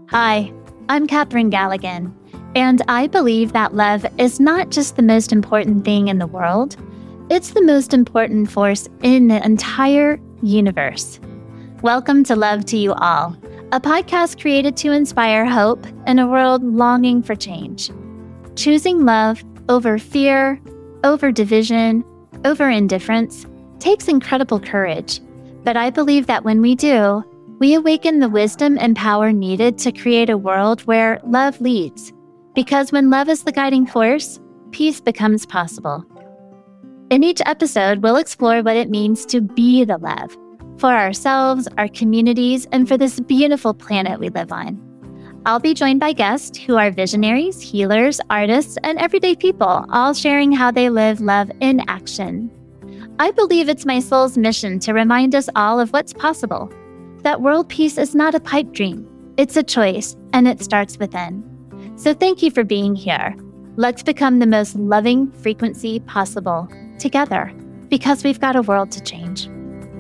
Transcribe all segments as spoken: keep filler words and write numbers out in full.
Hi, I'm Catherine Galligan, and I believe that love is not just the most important thing in the world, it's the most important force in the entire universe. Welcome to Love to You All, a podcast created to inspire hope in a world longing for change. Choosing love over fear, over division, over indifference takes incredible courage, but I believe that when we do, we awaken the wisdom and power needed to create a world where love leads. Because when love is the guiding force, peace becomes possible. In each episode, we'll explore what it means to be the love for ourselves, our communities, and for this beautiful planet we live on. I'll be joined by guests who are visionaries, healers, artists, and everyday people, all sharing how they live love in action. I believe it's my soul's mission to remind us all of what's possible. That world peace is not a pipe dream. It's a choice, and it starts within. So thank you for being here. Let's become the most loving frequency possible together, because we've got a world to change.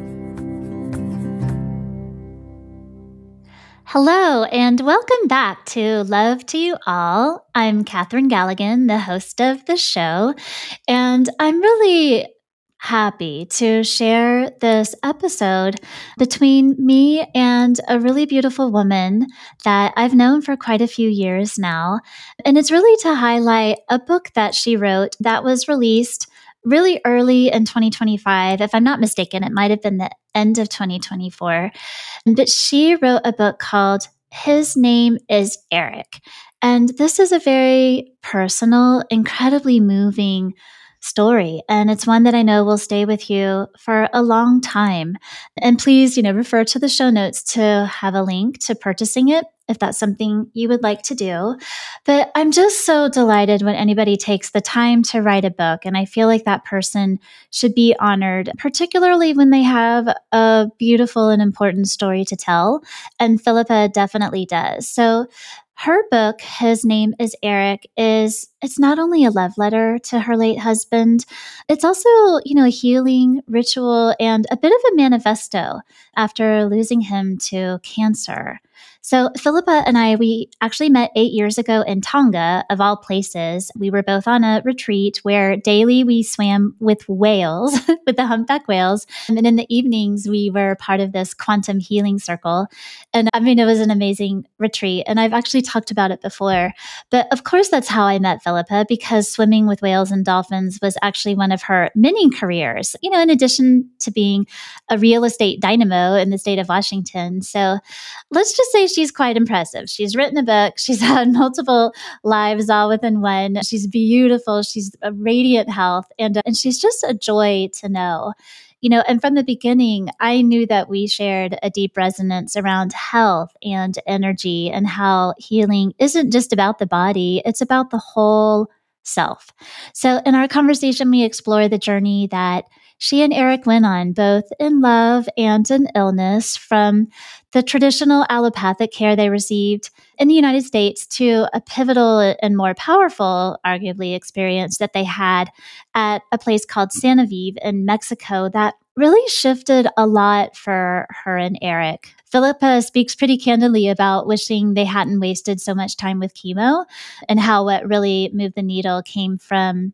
Hello, and welcome back to Love to You All. I'm Catherine Galligan, the host of the show, and I'm really happy to share this episode between me and a really beautiful woman that I've known for quite a few years now. And it's really to highlight a book that she wrote that was released really early in twenty twenty-five. If I'm not mistaken, it might have been the end of twenty twenty-four. But she wrote a book called His Name is Eric. And this is a very personal, incredibly moving story. And it's one that I know will stay with you for a long time. And please, you know, refer to the show notes to have a link to purchasing it if that's something you would like to do. But I'm just so delighted when anybody takes the time to write a book. And I feel like that person should be honored, particularly when they have a beautiful and important story to tell. And Philippa definitely does. So her book, His Name is Eric, is it's not only a love letter to her late husband, it's also, you know, a healing ritual and a bit of a manifesto after losing him to cancer. So Philippa and I, we actually met eight years ago in Tonga, of all places. We were both on a retreat where daily we swam with whales, with the humpback whales. And then in the evenings, we were part of this quantum healing circle. And I mean, it was an amazing retreat. And I've actually talked about it before. But of course, that's how I met Philippa, because swimming with whales and dolphins was actually one of her many careers, you know, in addition to being a real estate dynamo in the state of Washington. So let's just say she's quite impressive. She's written a book. She's had multiple lives all within one. She's beautiful. She's a radiant health. And, uh, and she's just a joy to know. You know, and from the beginning, I knew that we shared a deep resonance around health and energy and how healing isn't just about the body, it's about the whole self. So in our conversation, we explore the journey that she and Eric went on, both in love and in illness, from the traditional allopathic care they received in the United States to a pivotal and more powerful, arguably, experience that they had at a place called Santa Vive in Mexico that really shifted a lot for her and Eric. Philippa speaks pretty candidly about wishing they hadn't wasted so much time with chemo and how what really moved the needle came from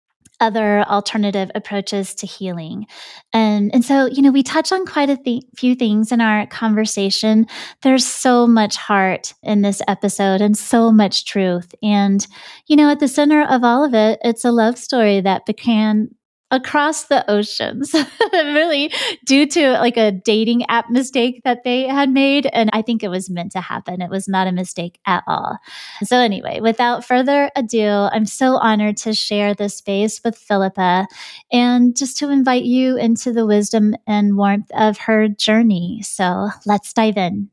other alternative approaches to healing. And, and so, you know, we touch on quite a th- few things in our conversation. There's so much heart in this episode and so much truth. And, you know, at the center of all of it, it's a love story that began across the oceans, really due to like a dating app mistake that they had made. And I think it was meant to happen. It was not a mistake at all. So anyway, without further ado, I'm so honored to share this space with Philippa and just to invite you into the wisdom and warmth of her journey. So let's dive in.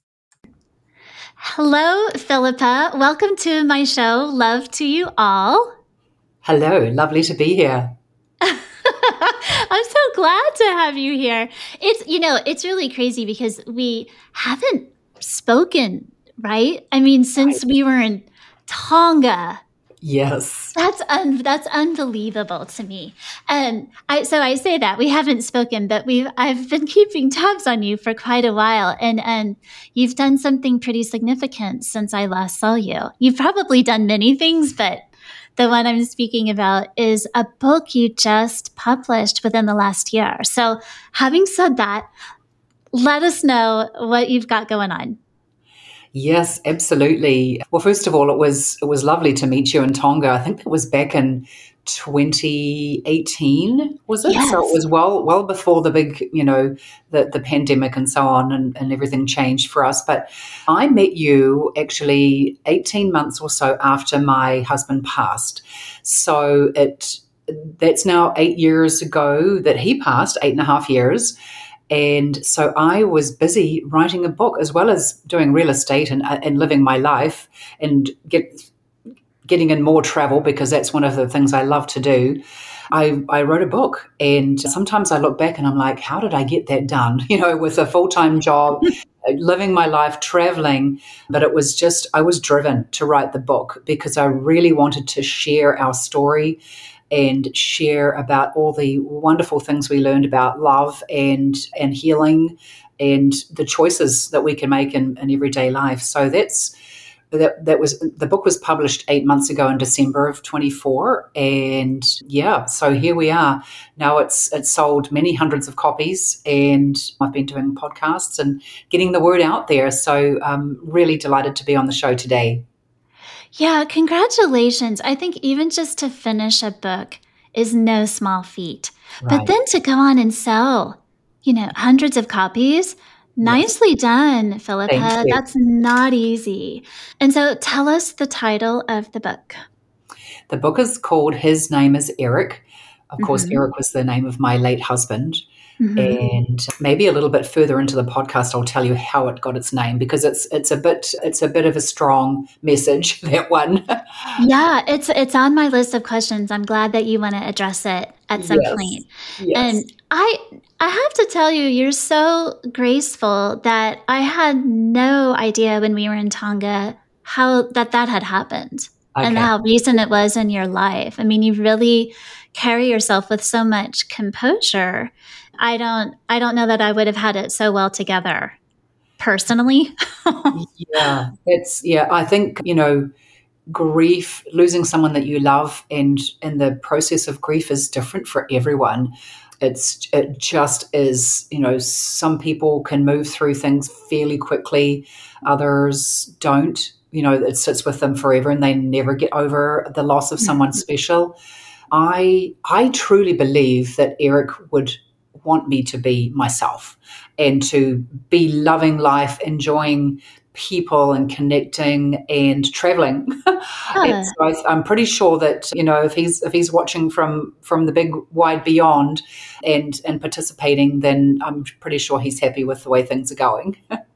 Hello, Philippa. Welcome to my show, Love to You All. Hello, lovely to be here. I'm so glad to have you here. It's, you know, it's really crazy because we haven't spoken, right? I mean, since we were in Tonga. Yes. That's un- that's unbelievable to me. And I so I say that we haven't spoken, but we've I've been keeping tabs on you for quite a while, and and you've done something pretty significant since I last saw you. You've probably done many things, but the one I'm speaking about is a book you just published within the last year. So, having said that, let us know what you've got going on. Yes, absolutely. Well, first of all, it was it was lovely to meet you in Tonga. I think that was back in twenty eighteen, was it? So it Yes. was well well before the big, you know, the, the pandemic and so on, and, and everything changed for us. But I met you actually eighteen months or so after my husband passed. So it that's now eight years ago that he passed, eight and a half years. And so I was busy writing a book as well as doing real estate and, and living my life and get, getting in more travel because that's one of the things I love to do. I, I wrote a book, and sometimes I look back and I'm like, how did I get that done? You know, with a full-time job, living my life, traveling. But it was just, I was driven to write the book because I really wanted to share our story and share about all the wonderful things we learned about love and and healing and the choices that we can make in, in everyday life. So that's that that was the book was published eight months ago in December of twenty-four, and yeah, so here we are now. It's it's sold many hundreds of copies, and I've been doing podcasts and getting the word out there. So I'm really delighted to be on the show today. Yeah, congratulations. I think even just to finish a book is no small feat. But Right. then to go on and sell, you know, hundreds of copies, Yes. nicely done, Thank Philippa. you. That's not easy. And so tell us the title of the book. The book is called His Name is Eric. Of course, Mm-hmm. Eric was the name of my late husband. Mm-hmm. And maybe a little bit further into the podcast, I'll tell you how it got its name because it's it's a bit it's a bit of a strong message, that one. Yeah, it's it's on my list of questions. I'm glad that you want to address it at some Yes. point. Yes. And I I have to tell you, you're so graceful that I had no idea when we were in Tonga how that that had happened and Okay. how recent it was in your life. I mean, you really carry yourself with so much composure. I don't I don't know that I would have had it so well together personally. Yeah. It's yeah, I think, you know, grief, losing someone that you love, and and the process of grief is different for everyone. It's it just is, you know, some people can move through things fairly quickly, others don't. You know, it sits with them forever and they never get over the loss of someone special. I I truly believe that Eric would want me to be myself and to be loving life, enjoying people and connecting and traveling. And Yeah. so I, I'm pretty sure that, you know, if he's if he's watching from from the big wide beyond and and participating, then I'm pretty sure he's happy with the way things are going.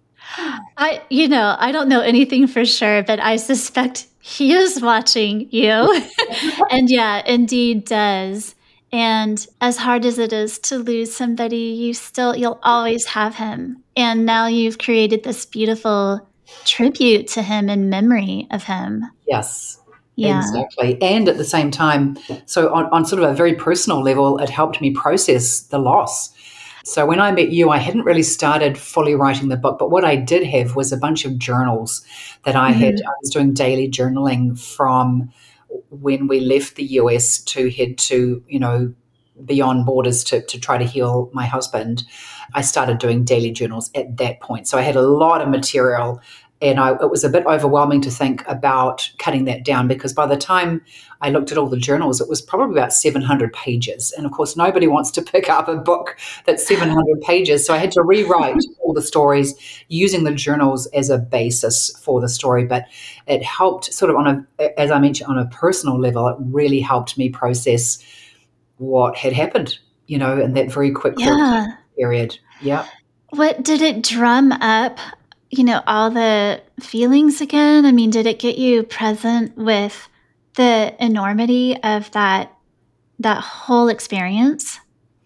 I, you know, I don't know anything for sure, but I suspect he is watching you. And yeah, indeed does. And as hard as it is to lose somebody, you still, you'll always have him. And now you've created this beautiful tribute to him in memory of him. Yes, Yeah. exactly. And at the same time, so on, on sort of a very personal level, it helped me process the loss. So when I met you, I hadn't really started fully writing the book, but what I did have was a bunch of journals that I had. Hmm. I was doing daily journaling from when we left the U S to head to, you know, beyond borders to, to try to heal my husband. I started doing daily journals at that point. So I had a lot of material, and I, it was a bit overwhelming to think about cutting that down because by the time I looked at all the journals, it was probably about seven hundred pages. And of course, nobody wants to pick up a book that's seven hundred pages. So I had to rewrite all the stories using the journals as a basis for the story. But it helped sort of on a, as I mentioned, on a personal level, it really helped me process what had happened, you know, in that very quick sort of Yeah. period. Yeah. What did it drum up, you know, all the feelings again? I mean, did it get you present with the enormity of that that whole experience?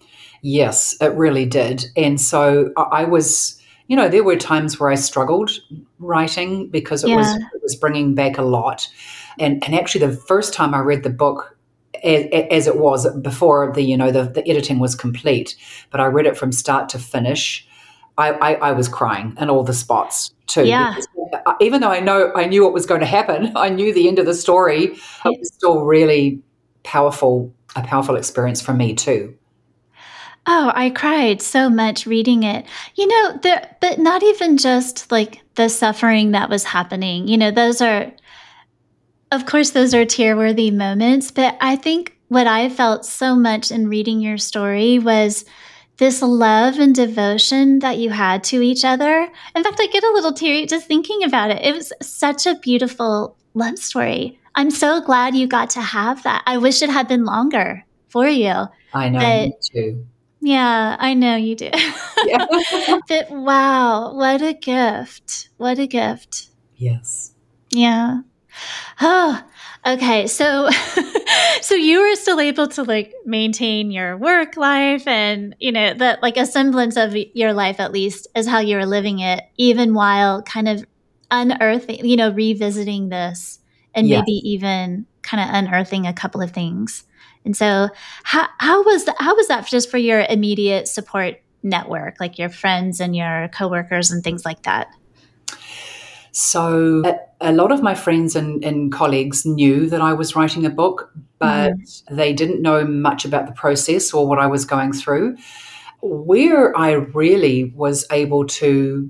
Yes, it really did. And so I I was, you know, there were times where I struggled writing because it was Yeah. it was bringing back a lot. And, and actually, the first time I read the book, as, as it was before the, you know, the, the editing was complete, but I read it from start to finish. I, I, I was crying in all the spots too. Yeah. Because even though I know I knew what was going to happen, I knew the end of the story. It was still really powerful, a powerful experience for me too. Oh, I cried so much reading it. You know, there, but not even just like the suffering that was happening. You know, those are, of course, those are tear-worthy moments. But I think what I felt so much in reading your story was this love and devotion that you had to each other. In fact, I get a little teary just thinking about it. It was such a beautiful love story. I'm so glad you got to have that. I wish it had been longer for you. I know, but, me too. Yeah, I know you do. Yeah. But wow, what a gift. What a gift. Yes. Yeah. Oh, okay. So, so you were still able to like maintain your work life and, you know, that like a semblance of your life, at least, is how you were living it, even while kind of unearthing, you know, revisiting this and Yes. maybe even kind of unearthing a couple of things. And so how, how was that, how was that just for your immediate support network, like your friends and your coworkers and things like that? So a, a lot of my friends and, and colleagues knew that I was writing a book, but mm-hmm. they didn't know much about the process or what I was going through. Where I really was able to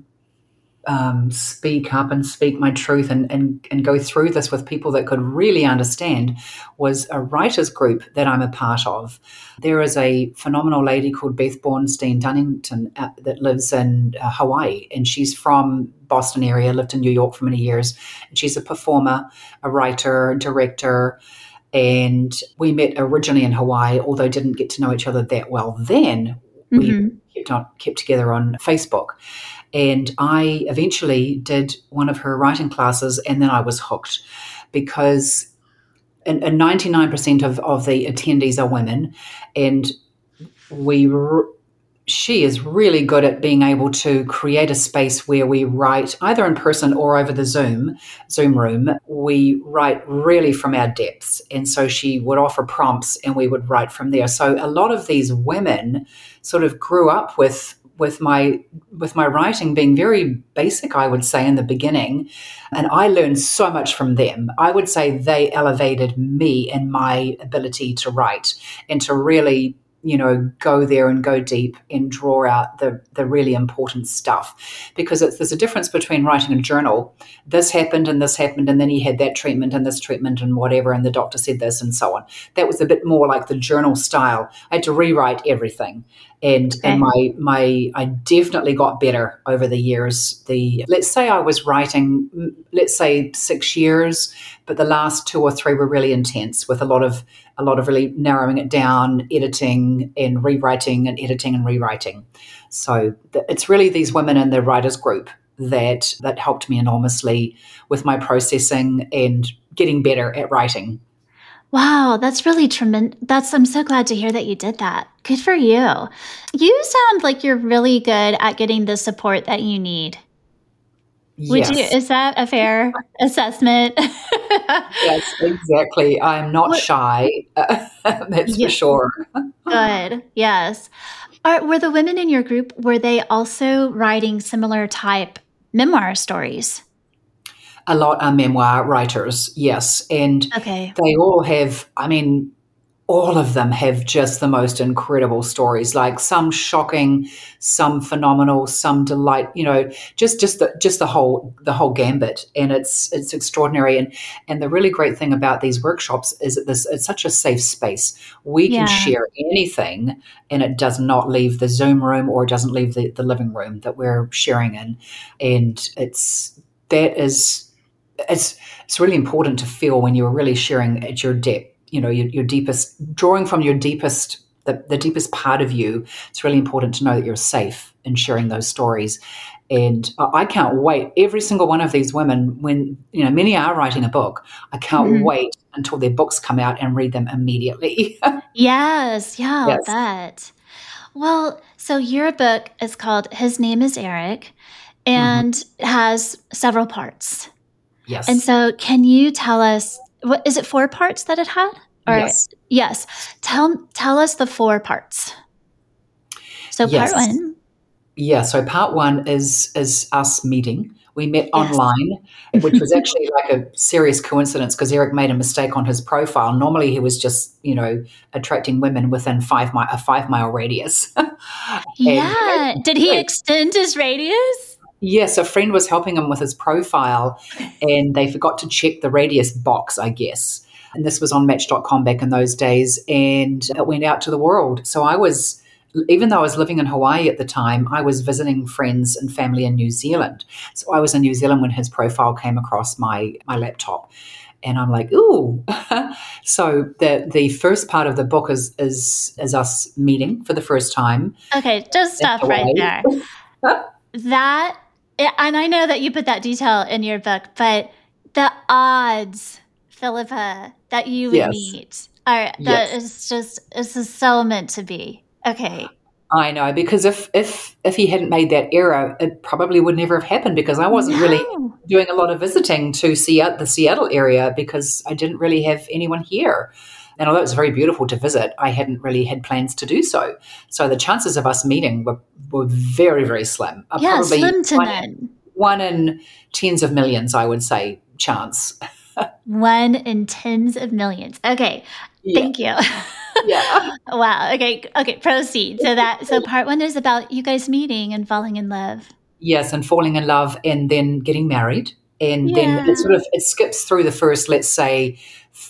um, speak up and speak my truth and, and, and go through this with people that could really understand was a writers group that I'm a part of. There is a phenomenal lady called Beth Bornstein Dunnington uh, that lives in uh, Hawaii, and she's from Boston area, lived in New York for many years. And she's a performer, a writer, director, and we met originally in Hawaii, although didn't get to know each other that well then. We mm-hmm. kept on, kept together on Facebook. And I eventually did one of her writing classes, and then I was hooked because and, and ninety-nine percent of, of the attendees are women, and we she is really good at being able to create a space where we write either in person or over the Zoom, Zoom room. We write really from our depths. And so she would offer prompts and we would write from there. So a lot of these women sort of grew up with with my with my writing being very basic, I would say, in the beginning. And I learned so much from them. I would say they elevated me and my ability to write and to really, you know, go there and go deep and draw out the, the really important stuff. Because it's, there's a difference between writing a journal. This happened and this happened, and then he had that treatment and this treatment and whatever, and the doctor said this and so on. That was a bit more like the journal style. I had to rewrite everything. And okay. and my my I definitely got better over the years. The let's say I was writing, let's say six years, but the last two or three were really intense with a lot of a lot of really narrowing it down, editing and rewriting and editing and rewriting. So the, it's really these women in the writers group that that helped me enormously with my processing and getting better at writing. Wow, that's really tremendous. That's I'm so glad to hear that you did that. Good for you. You sound like you're really good at getting the support that you need. Yes. Would you, is that a fair assessment? Yes, exactly. I'm not what, shy. That's yeah, for sure. Good. Yes. Are, were the women in your group, were they also writing similar type memoir stories? A lot are memoir writers, yes. And okay. they all have, I mean, all of them have just the most incredible stories, like some shocking, some phenomenal, some delight, you know, just just the just the whole the whole gambit. And it's it's extraordinary. And and the really great thing about these workshops is that this it's such a safe space. We can yeah. share anything and it does not leave the Zoom room or it doesn't leave the, the living room that we're sharing in. And it's that is It's it's really important to feel when you're really sharing at your depth, you know, your, your deepest, drawing from your deepest, the, the deepest part of you. It's really important to know that you're safe in sharing those stories. And I can't wait. Every single one of these women, when, you know, many are writing a book, I can't mm-hmm. wait until their books come out and read them immediately. Yes. Yeah, yes. That. Well, so your book is called His Name is Eric and mm-hmm. it has several parts. Yes. And so can you tell us What is it? Four parts that it had? Or Yes. yes. Tell tell us the four parts. So Yes. part one. Yeah. So part one is is us meeting. We met Yes. online, which was actually like a serious coincidence because Eric made a mistake on his profile. Normally, he was just, you know, attracting women within five mi- a five mile radius. And he made Yeah. a Did he mistake. extend his radius? Yes, a friend was helping him with his profile, and they forgot to check the radius box, I guess. And this was on Match dot com back in those days, and it went out to the world. So I was, even though I was living in Hawaii at the time, I was visiting friends and family in New Zealand. So I was in New Zealand when his profile came across my my laptop. And I'm like, ooh. So the the first part of the book is is is us meeting for the first time Okay, just in stop right Hawaii. there. That, and I know that you put that detail in your book, but the odds, Philippa, that you would Yes. meet are that Yes. is just this is so meant to be. Okay. I know, because if if if he hadn't made that error, it probably would never have happened because I wasn't really No. doing a lot of visiting to Seattle, the Seattle area, because I didn't really have anyone here. And although it's very beautiful to visit, I hadn't really had plans to do so. So the chances of us meeting were, were very, very slim. Uh, Yeah, probably slim to one in, none. one in tens of millions, I would say, chance. One in tens of millions. Okay. Yeah. Thank you. Yeah. Wow. Okay. Okay. Proceed. So that so part one is about you guys meeting and falling in love. Yes, and falling in love and then getting married. And then Yeah. it sort of it skips through the first, let's say,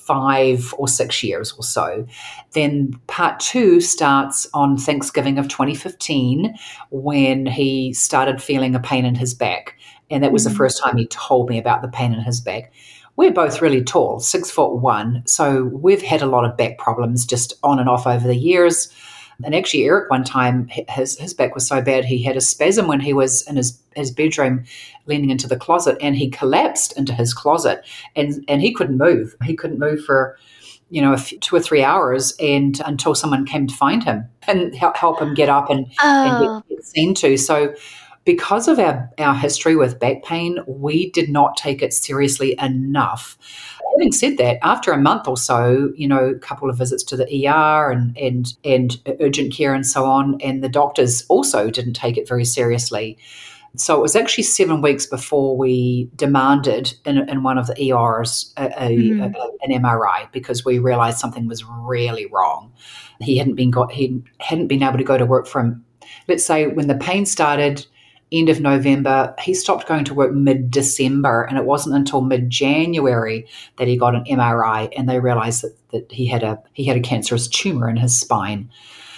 five or six years or so. Then part two starts on Thanksgiving of twenty fifteen when he started feeling a pain in his back. And that was the Mhm. first time he told me about the pain in his back. We're both really tall, six foot one. So we've had a lot of back problems just on and off over the years. And actually, Eric, one time, his his back was so bad he had a spasm when he was in his, his bedroom, leaning into the closet, and he collapsed into his closet, and and he couldn't move. He couldn't move for, you know, a few, two or three hours, and until someone came to find him and help, help him get up and and get, Oh, get seen to. So, because of our our history with back pain, we did not take it seriously enough. Having said that, after a month or so, you know, a couple of visits to the E R and and and urgent care and so on, and the doctors also didn't take it very seriously. So it was actually seven weeks before we demanded in, in one of the E Rs a, a, a, mhm. an M R I because we realised something was really wrong. He hadn't been got he hadn't been able to go to work from, let's say, when the pain started end of November. He stopped going to work mid-December, and it wasn't until mid-January that he got an M R I, and they realised that, that he had a he had a cancerous tumour in his spine.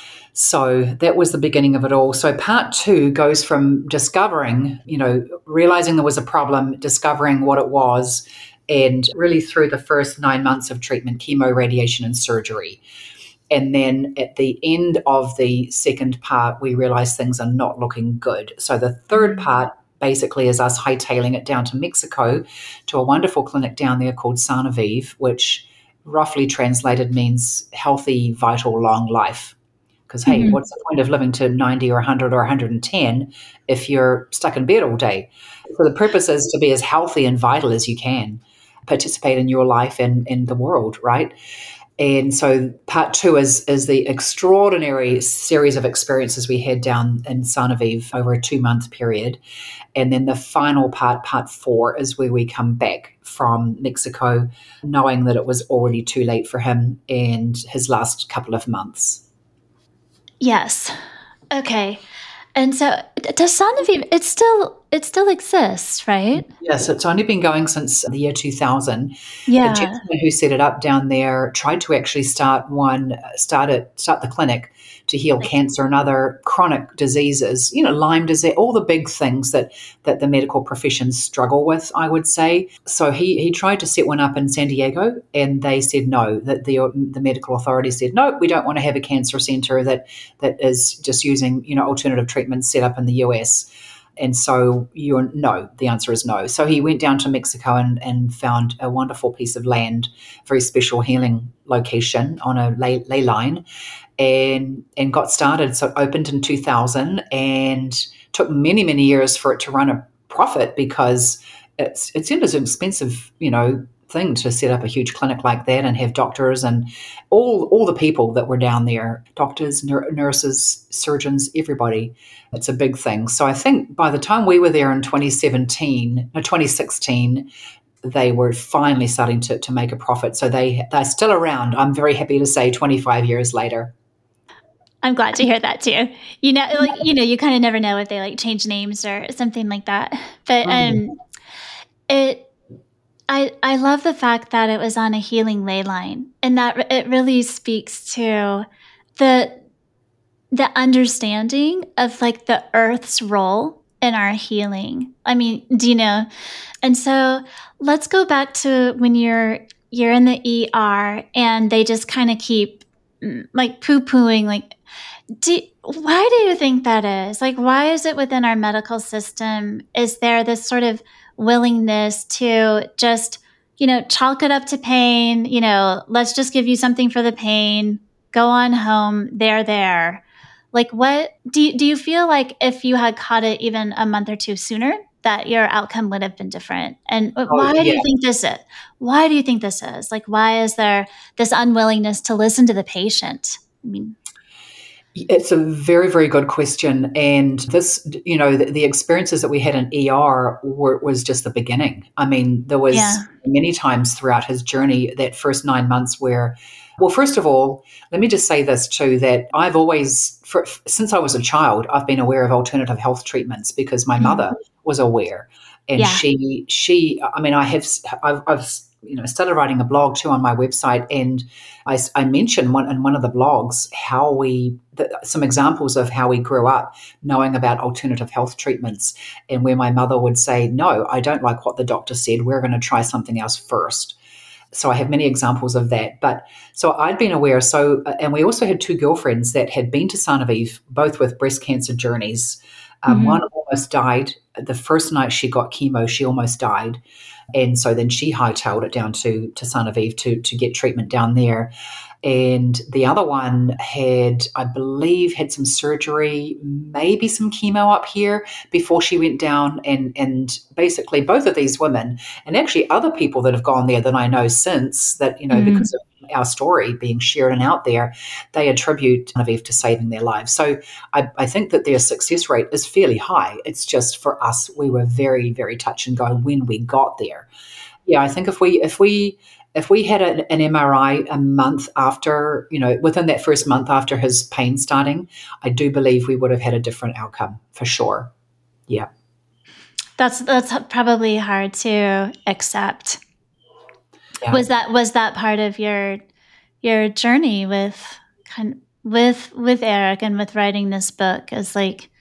So that was the beginning of it all. So part two goes from discovering, you know, realizing there was a problem, discovering what it was, and really through the first nine months of treatment, chemo, radiation, and surgery. And then at the end of the second part, we realize things are not looking good. So the third Mhm. part basically is us hightailing it down to Mexico to a wonderful clinic down there called Sanaviv, which roughly translated means healthy, vital, long life. Because, hey, Mhm. what's the point of living to ninety or one hundred or one hundred ten if you're stuck in bed all day? So the purpose is to be as healthy and vital as you can, participate in your life and in the world, right? And so part two is is the extraordinary series of experiences we had down in Sanaviv over a two-month period. And then the final part, part four, is where we come back from Mexico, knowing that it was already too late for him and his last couple of months. Yes. Okay. And so does Sanaviv, it still it still exists, right? Yes, it's only been going since the year two thousand. The Yeah. gentleman who set it up down there tried to actually start one, start it, start the clinic to heal cancer and other chronic diseases, you know, Lyme disease, all the big things that, that the medical professions struggle with, I would say. So he, he tried to set one up in San Diego, and they said no, that the, the medical authorities said, no, we don't want to have a cancer center that, that is just using, you know, alternative treatments set up in the U S. And so you're no, the answer is no. So he went down to Mexico and, and found a wonderful piece of land, very special healing location on a ley, ley line, and and got started. So it opened in two thousand and took many, many years for it to run a profit because it's it's an expensive, you know, thing to set up a huge clinic like that and have doctors and all all the people that were down there, doctors, nur- nurses, surgeons, everybody. It's a big thing. So I think by the time we were there in twenty seventeen, no, twenty sixteen, they were finally starting to, to make a profit. So they, they're still around, I'm very happy to say, twenty-five years later. I'm glad to hear that too. You know, like, you know, you kind of never know if they like change names or something like that. But um, it, I, I love the fact that it was on a healing ley line, and that it really speaks to the, the understanding of like the earth's role in our healing. I mean, do you know? And so let's go back to when you're, you're in the E R and they just kind of keep like poo-pooing, like, Do, why do you think that is? Like, why is it within our medical system? Is there this sort of willingness to just, you know, chalk it up to pain? You know, let's just give you something for the pain. Go on home. They're there. Like, what do you, do you feel like if you had caught it even a month or two sooner, that your outcome would have been different? And why Oh, do yeah. you think this is? Why do you think this is? Like, why is there this unwillingness to listen to the patient? I mean, it's a very, very good question. And this, you know, the, the experiences that we had in E R were, was just the beginning. I mean, there was yeah. many times throughout his journey, that first nine months where, well, first of all, let me just say this too, that I've always, for, since I was a child, I've been aware of alternative health treatments because my mm-hmm. mother was aware. And yeah. she, she, I mean, I have, I've, I've you know, started writing a blog too on my website, and I, I mentioned one, in one of the blogs how we, the, some examples of how we grew up knowing about alternative health treatments, and where my mother would say, no, I don't like what the doctor said, we're going to try something else first. So I have many examples of that. But so I'd been aware. So, and we also had two girlfriends that had been to Sainte Avive, both with breast cancer journeys. Um, mm-hmm. One almost died. The first night she got chemo, she almost died. And so then she hightailed it down to, to Sainte Avive to, to get treatment down there. And the other one had, I believe, had some surgery, maybe some chemo up here before she went down. And, and basically both of these women, and actually other people that have gone there that I know since that, you know, mm. because of our story being shared and out there, they attribute Sainte Avive to saving their lives. So I, I think that their success rate is fairly high. It's just for us, we were very, very touch and go when we got there. Yeah, I think if we, if we, If we had an, an M R I a month after, you know, within that first month after his pain starting, I do believe we would have had a different outcome for sure. Yeah. That's that's probably hard to accept. Yeah. Was that was that part of your your journey with kind of, with with Eric and with writing this book, is like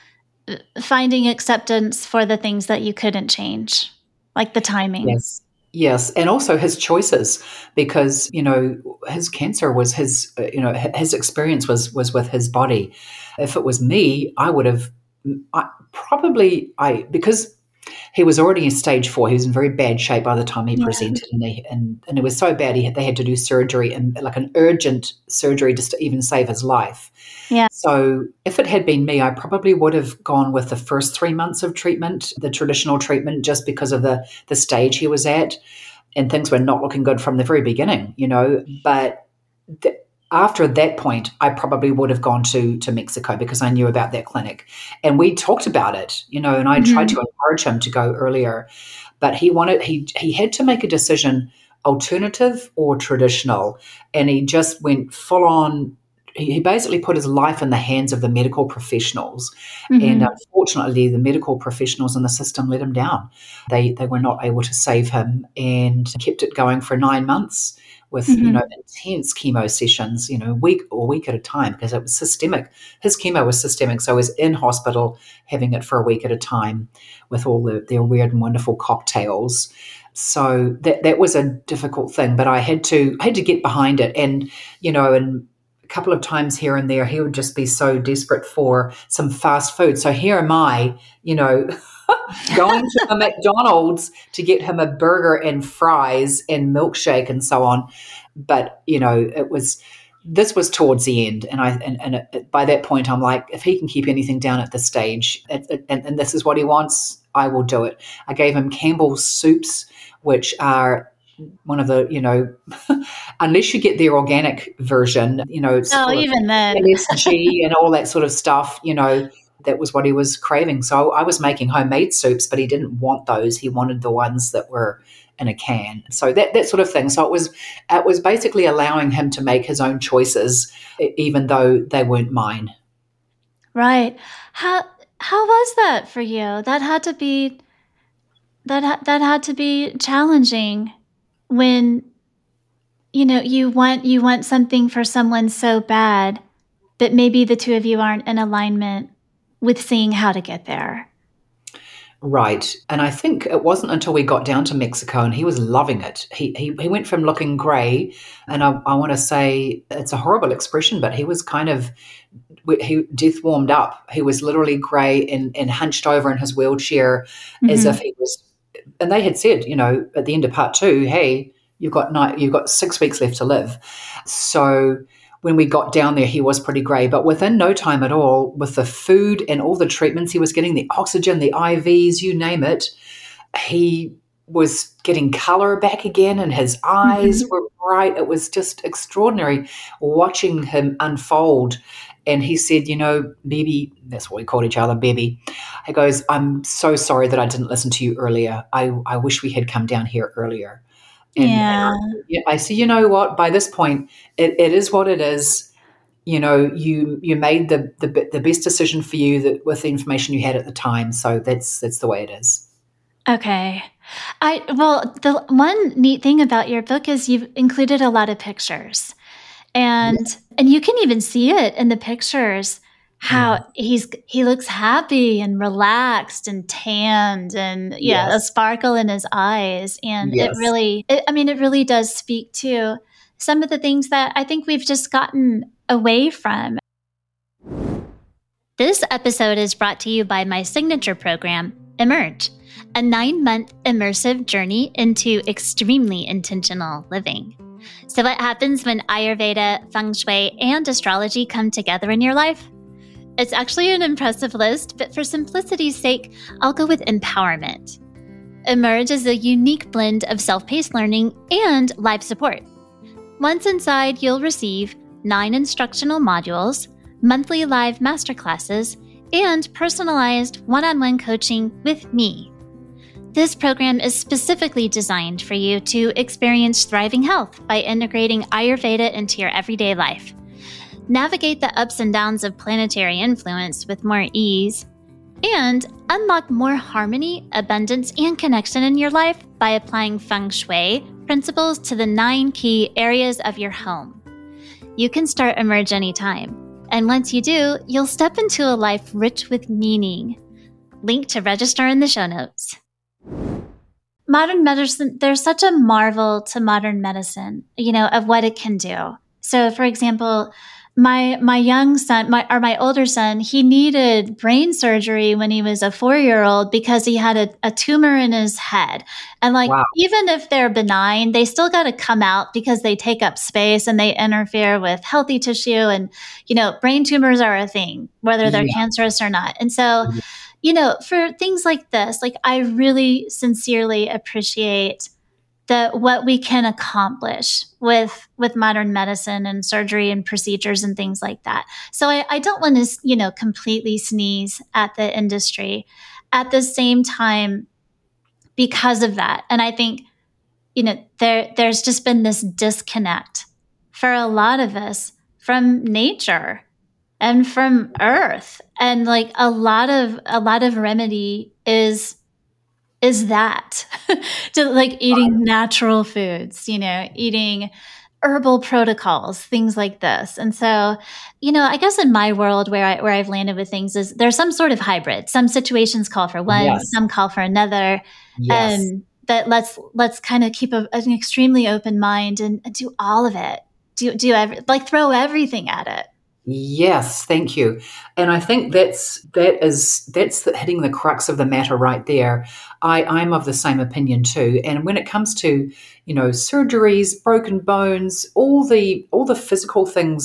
finding acceptance for the things that you couldn't change, like the timing? Yes. Yes, and also his choices, because, you know, his cancer was his, you know, his experience was was with his body. If it was me, I would have I, probably, I because he was already in stage four. He was in very bad shape by the time he yeah. presented, and, he, and and it was so bad he had, they had to do surgery, and like an urgent surgery just to even save his life. Yeah. So if it had been me, I probably would have gone with the first three months of treatment, the traditional treatment, just because of the the stage he was at, and things were not looking good from the very beginning, you know. But th- after that point, I probably would have gone to to Mexico because I knew about that clinic, and we talked about it, you know. And I mm-hmm. tried to encourage him to go earlier, but he wanted he he had to make a decision: alternative or traditional, and he just went full on. He basically put his life in the hands of the medical professionals. Mm-hmm. And unfortunately, the medical professionals in the system let him down. They they were not able to save him, and kept it going for nine months with, mm-hmm. you know, intense chemo sessions, you know, week or week at a time, because it was systemic. His chemo was systemic. So he was in hospital having it for a week at a time with all the, their weird and wonderful cocktails. So that that was a difficult thing, but I had to I had to get behind it. And, you know, and a couple of times here and there, he would just be so desperate for some fast food. So here am I, you know, going to a McDonald's to get him a burger and fries and milkshake and so on. But, you know, it was, this was towards the end. And I, and, and it, by that point, I'm like, if he can keep anything down at this stage, it, it, and, and this is what he wants, I will do it. I gave him Campbell's soups, which are one of the, you know, unless you get their organic version, you know, it's Oh, full of even then. M S G and all that sort of stuff, you know, that was what he was craving. So I was making homemade soups, but he didn't want those. He wanted the ones that were in a can. So that that sort of thing. So it was it was basically allowing him to make his own choices, e- even though they weren't mine. Right. How how was that for you? That had to be that ha- that had to be challenging when you know you want you want something for someone so bad, but maybe the two of you aren't in alignment with seeing how to get there. Right. And I think it wasn't until we got down to Mexico and he was loving it. He he, he went from looking grey, and I, I want to say it's a horrible expression, but he was kind of, he death warmed up. He was literally grey and, and hunched over in his wheelchair as Hmm. if he was, and they had said, you know, at the end of part two, hey, you've got nine, you've got six weeks left to live. So when we got down there, he was pretty grey, but within no time at all, with the food and all the treatments he was getting, the oxygen, the I Vs, you name it, he was getting colour back again and his eyes Hmm. were bright. It was just extraordinary watching him unfold. And he said, you know, Baby, that's what we called each other, Baby. He goes, I'm so sorry that I didn't listen to you earlier. I, I wish we had come down here earlier. And, and Yeah. I, yeah, I see, you know what, by this point, it, it is what it is. You know, you you made the, the the best decision for you that with the information you had at the time. So that's that's the way it is. Okay. I well, the one neat thing about your book is you've included a lot of pictures. Yeah. And and you can even see it in the pictures Yeah. how he's he looks happy and relaxed and tanned and yeah, a Yes. sparkle in his eyes. And it Yes. really it, I mean it really does speak to some of the things that I think we've just gotten away from. This episode is brought to you by my signature program, Emerge, a nine month immersive journey into extremely intentional living. So, what happens when Ayurveda, Feng Shui, and astrology come together in your life? It's actually an impressive list, but for simplicity's sake, I'll go with empowerment. Emerge is a unique blend of self paced learning and live support. Once inside, you'll receive nine instructional modules, monthly live masterclasses, and personalized one-on-one coaching with me. This program is specifically designed for you to experience thriving health by integrating Ayurveda into your everyday life. Navigate the ups and downs of planetary influence with more ease, and unlock more harmony, abundance, and connection in your life by applying Feng Shui principles to the nine key areas of your home. You can start Emerge anytime. And once you do, you'll step into a life rich with meaning. Link to register in the show notes. Modern medicine, there's such a marvel to modern medicine, you know, of what it can do. So, for example, my my young son, my or my older son, he needed brain surgery when he was a four-year-old because he had a, a tumor in his head. And like, Wow. even if they're benign, they still got to come out because they take up space and they interfere with healthy tissue. And, you know, brain tumors are a thing, whether they're Yeah. cancerous or not. And so, you know, for things like this, like I really sincerely appreciate the what we can accomplish with with modern medicine and surgery and procedures and things like that. So I, I don't want to, you know, completely sneeze at the industry. At the same time, because of that, and I think, you know, there there's just been this disconnect for a lot of us from nature and from earth, and like a lot of a lot of remedy is is that to like eating natural foods, you know, eating herbal protocols, things like this. And so, you know, I guess in my world where I where I've landed with things is there's some sort of hybrid. Some situations call for one, Yes. some call for another. Yes. Um, but let's let's kind of keep a, an extremely open mind and, and do all of it. Do do every, like throw everything at it. Yes, thank you. And I think that's that is that's the, hitting the crux of the matter right there. I, I'm of the same opinion too. And when it comes to, you know, surgeries, broken bones, all the all the physical things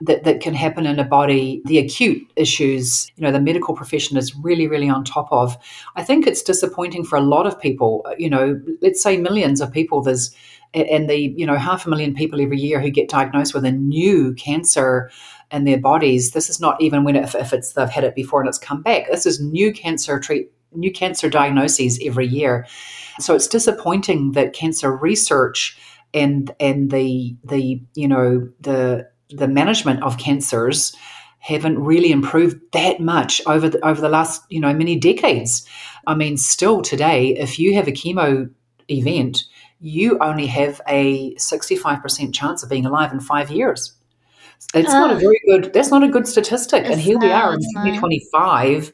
that, that can happen in a body, the acute issues, you know, the medical profession is really, really on top of. I think it's disappointing for a lot of people, you know, let's say millions of people, there's, and the, you know, half a million people every year who get diagnosed with a new cancer in their bodies. This is not even when, if, if it's, they've had it before and it's come back. This is new cancer treat, new cancer diagnoses every year. So it's disappointing that cancer research and and the the you know the the management of cancers haven't really improved that much over the, over the last you know many decades. I mean, still today, if you have a chemo event, you only have a sixty-five percent chance of being alive in five years. It's uh, not a very good. That's not a good statistic. And here not, we are in twenty twenty-five.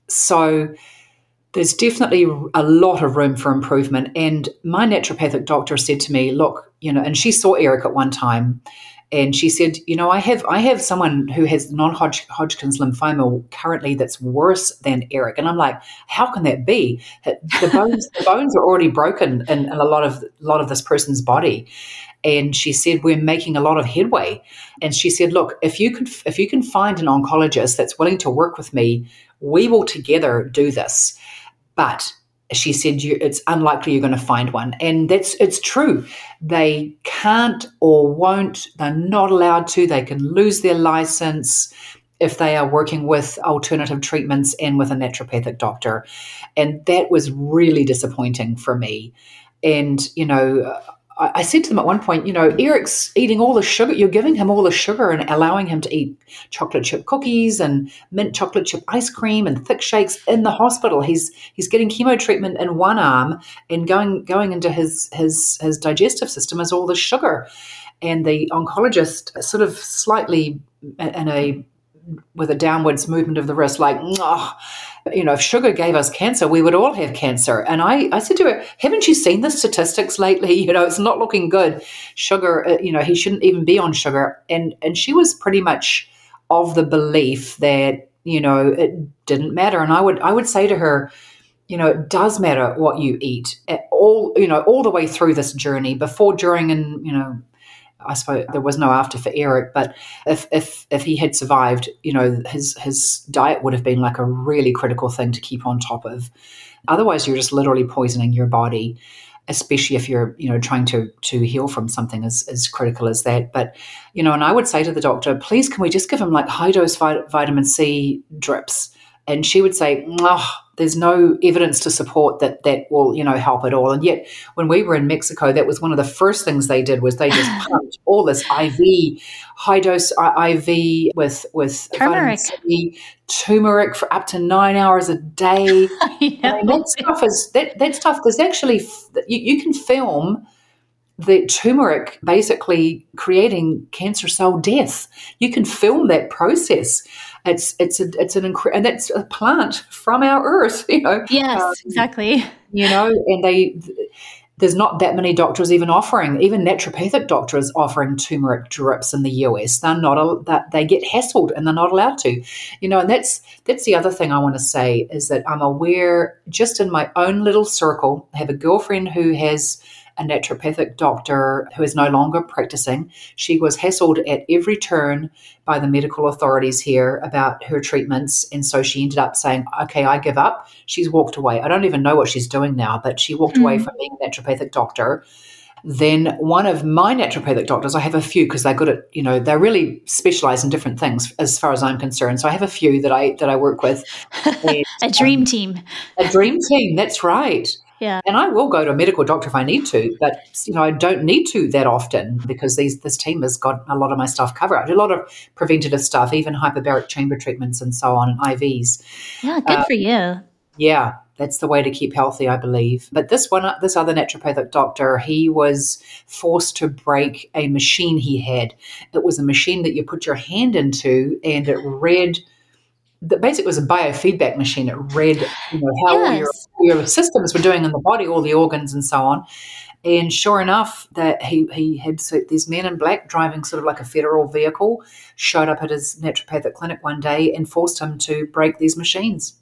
So there's definitely a lot of room for improvement. And my naturopathic doctor said to me, look, you know, and she saw Eric at one time, and she said, you know, I have I have someone who has non-Hodgkin's lymphoma currently that's worse than Eric. And I'm like, how can that be? The bones, the bones are already broken in, in a lot of a lot of this person's body. And she said, we're making a lot of headway. And she said, look, if you could if you can find an oncologist that's willing to work with me, we will together do this. But she said, you, it's unlikely you're going to find one. And that's it's true. They can't or won't. They're not allowed to. They can lose their license if they are working with alternative treatments and with a naturopathic doctor. And that was really disappointing for me. And, you know, I said to them at one point, you know, Eric's eating all the sugar. You're giving him all the sugar and allowing him to eat chocolate chip cookies and mint chocolate chip ice cream and thick shakes in the hospital. He's he's getting chemo treatment in one arm, and going going into his his his digestive system is all the sugar. And the oncologist sort of slightly in a with a downwards movement of the wrist, like, oh, you know, if sugar gave us cancer, we would all have cancer. And I, I said to her, haven't you seen the statistics lately? You know, it's not looking good. Sugar, uh, you know, he shouldn't even be on sugar. And and she was pretty much of the belief that, you know, it didn't matter. And I would I would say to her, you know, it does matter what you eat at all, you know, all the way through this journey, before, during, and, you know, I suppose there was no after for Eric, but if if if he had survived, you know, his his diet would have been like a really critical thing to keep on top of. Otherwise, you're just literally poisoning your body, especially if you're, you know, trying to to heal from something as, as critical as that. But, you know, and I would say to the doctor, please, can we just give him like high dose vit- vitamin C drips? And she would say, oh, there's no evidence to support that that will, you know, help at all. And yet when we were in Mexico, that was one of the first things they did, was they just pumped all this I V, high dose I V with, with turmeric. vitamin C, turmeric for up to nine hours a day. I know. I mean, that stuff is, that, that stuff, there's actually, you, you can film the turmeric basically creating cancer cell death. You can film that process. It's it's a, it's an incre- and that's a plant from our earth, you know. Yes, um, exactly. You know, and they there's not that many doctors even offering, even naturopathic doctors offering turmeric drips in the U S. They're not a, that they get hassled and they're not allowed to, you know. And that's that's the other thing I want to say, is that I'm aware, just in my own little circle, I have a girlfriend who has a naturopathic doctor who is no longer practicing. She was hassled at every turn by the medical authorities here about her treatments. And so she ended up saying, okay, I give up. She's walked away. I don't even know what she's doing now, but she walked mm. away from being a naturopathic doctor. Then one of my naturopathic doctors, I have a few because they're good at, you know, they really specialize in different things as far as I'm concerned. So I have a few that I that I work with. And, a dream um, team. A dream team, that's right. Yeah. And I will go to a medical doctor if I need to, but, you know, I don't need to that often, because these this team has got a lot of my stuff covered. I do a lot of preventative stuff, even hyperbaric chamber treatments and so on, and I Vs. Yeah, good um, for you. Yeah, that's the way to keep healthy, I believe. But this one, this other naturopathic doctor, he was forced to break a machine he had. It was a machine that you put your hand into, and it read. The basic was a biofeedback machine. It read, you know, how yes. all your, your systems were doing in the body, all the organs and so on. And sure enough, that he he had so these men in black driving sort of like a federal vehicle showed up at his naturopathic clinic one day and forced him to break these machines.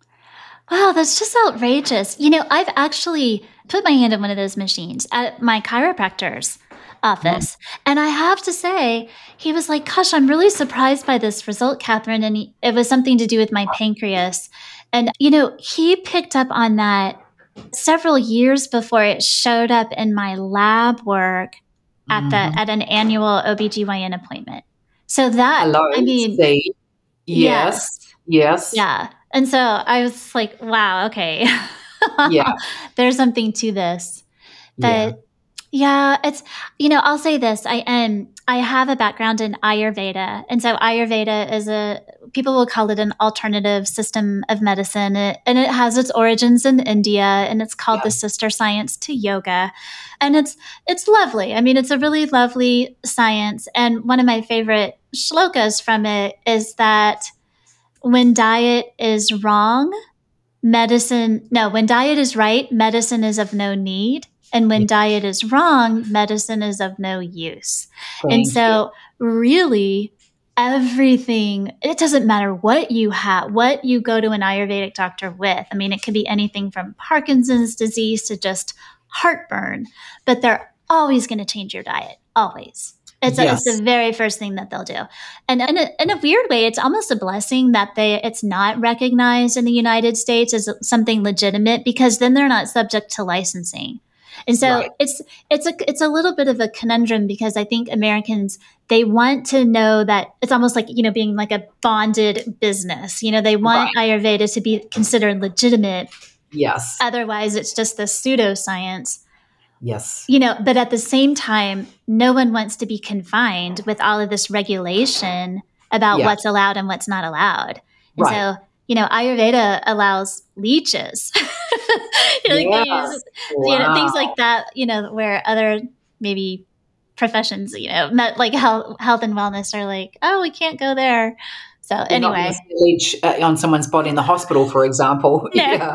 Wow, that's just outrageous. You know, I've actually put my hand on one of those machines at my chiropractor's. office. And I have to say, he was like, gosh, I'm really surprised by this result, Catherine. And he, it was something to do with my pancreas. And, you know, he picked up on that several years before it showed up in my lab work at Mm-hmm. the at an annual O B G Y N appointment. So that, Hello, I mean, see? Yes, yes, yeah. And so I was like, wow, okay. yeah, There's something to this. yeah, But yeah, it's, you know, I'll say this. I am, I have a background in Ayurveda. And so Ayurveda is a, people will call it an alternative system of medicine. It, and it has its origins in India, and it's called yeah. the sister science to yoga. And it's, it's lovely. I mean, it's a really lovely science. And one of my favorite shlokas from it is that when diet is wrong, medicine, no, when diet is right, medicine is of no need. And when Yeah. diet is wrong, medicine is of no use. Thank and so, you. really, everything, it doesn't matter what you have, what you go to an Ayurvedic doctor with. I mean, it could be anything from Parkinson's disease to just heartburn, but they're always going to change your diet, always. It's, Yes. a, it's the very first thing that they'll do. And in a, in a weird way, it's almost a blessing that they it's not recognized in the United States as something legitimate, because then they're not subject to licensing. And so Right. it's it's a it's a little bit of a conundrum, because I think Americans, they want to know that it's almost like, you know, being like a bonded business. You know, they want Right. Ayurveda to be considered legitimate. Yes. Otherwise, it's just the pseudoscience. Yes. You know, but at the same time, no one wants to be confined with all of this regulation about Yeah. what's allowed and what's not allowed. And Right. so, you know, Ayurveda allows leeches. you know, like they Yes. use, you know, things Wow. like that, you know, where other maybe professions, you know, met, like health, health and wellness are like, oh, we can't go there. So You're not going anyway. to see leech uh, on someone's body in the hospital, for example. No. Yeah.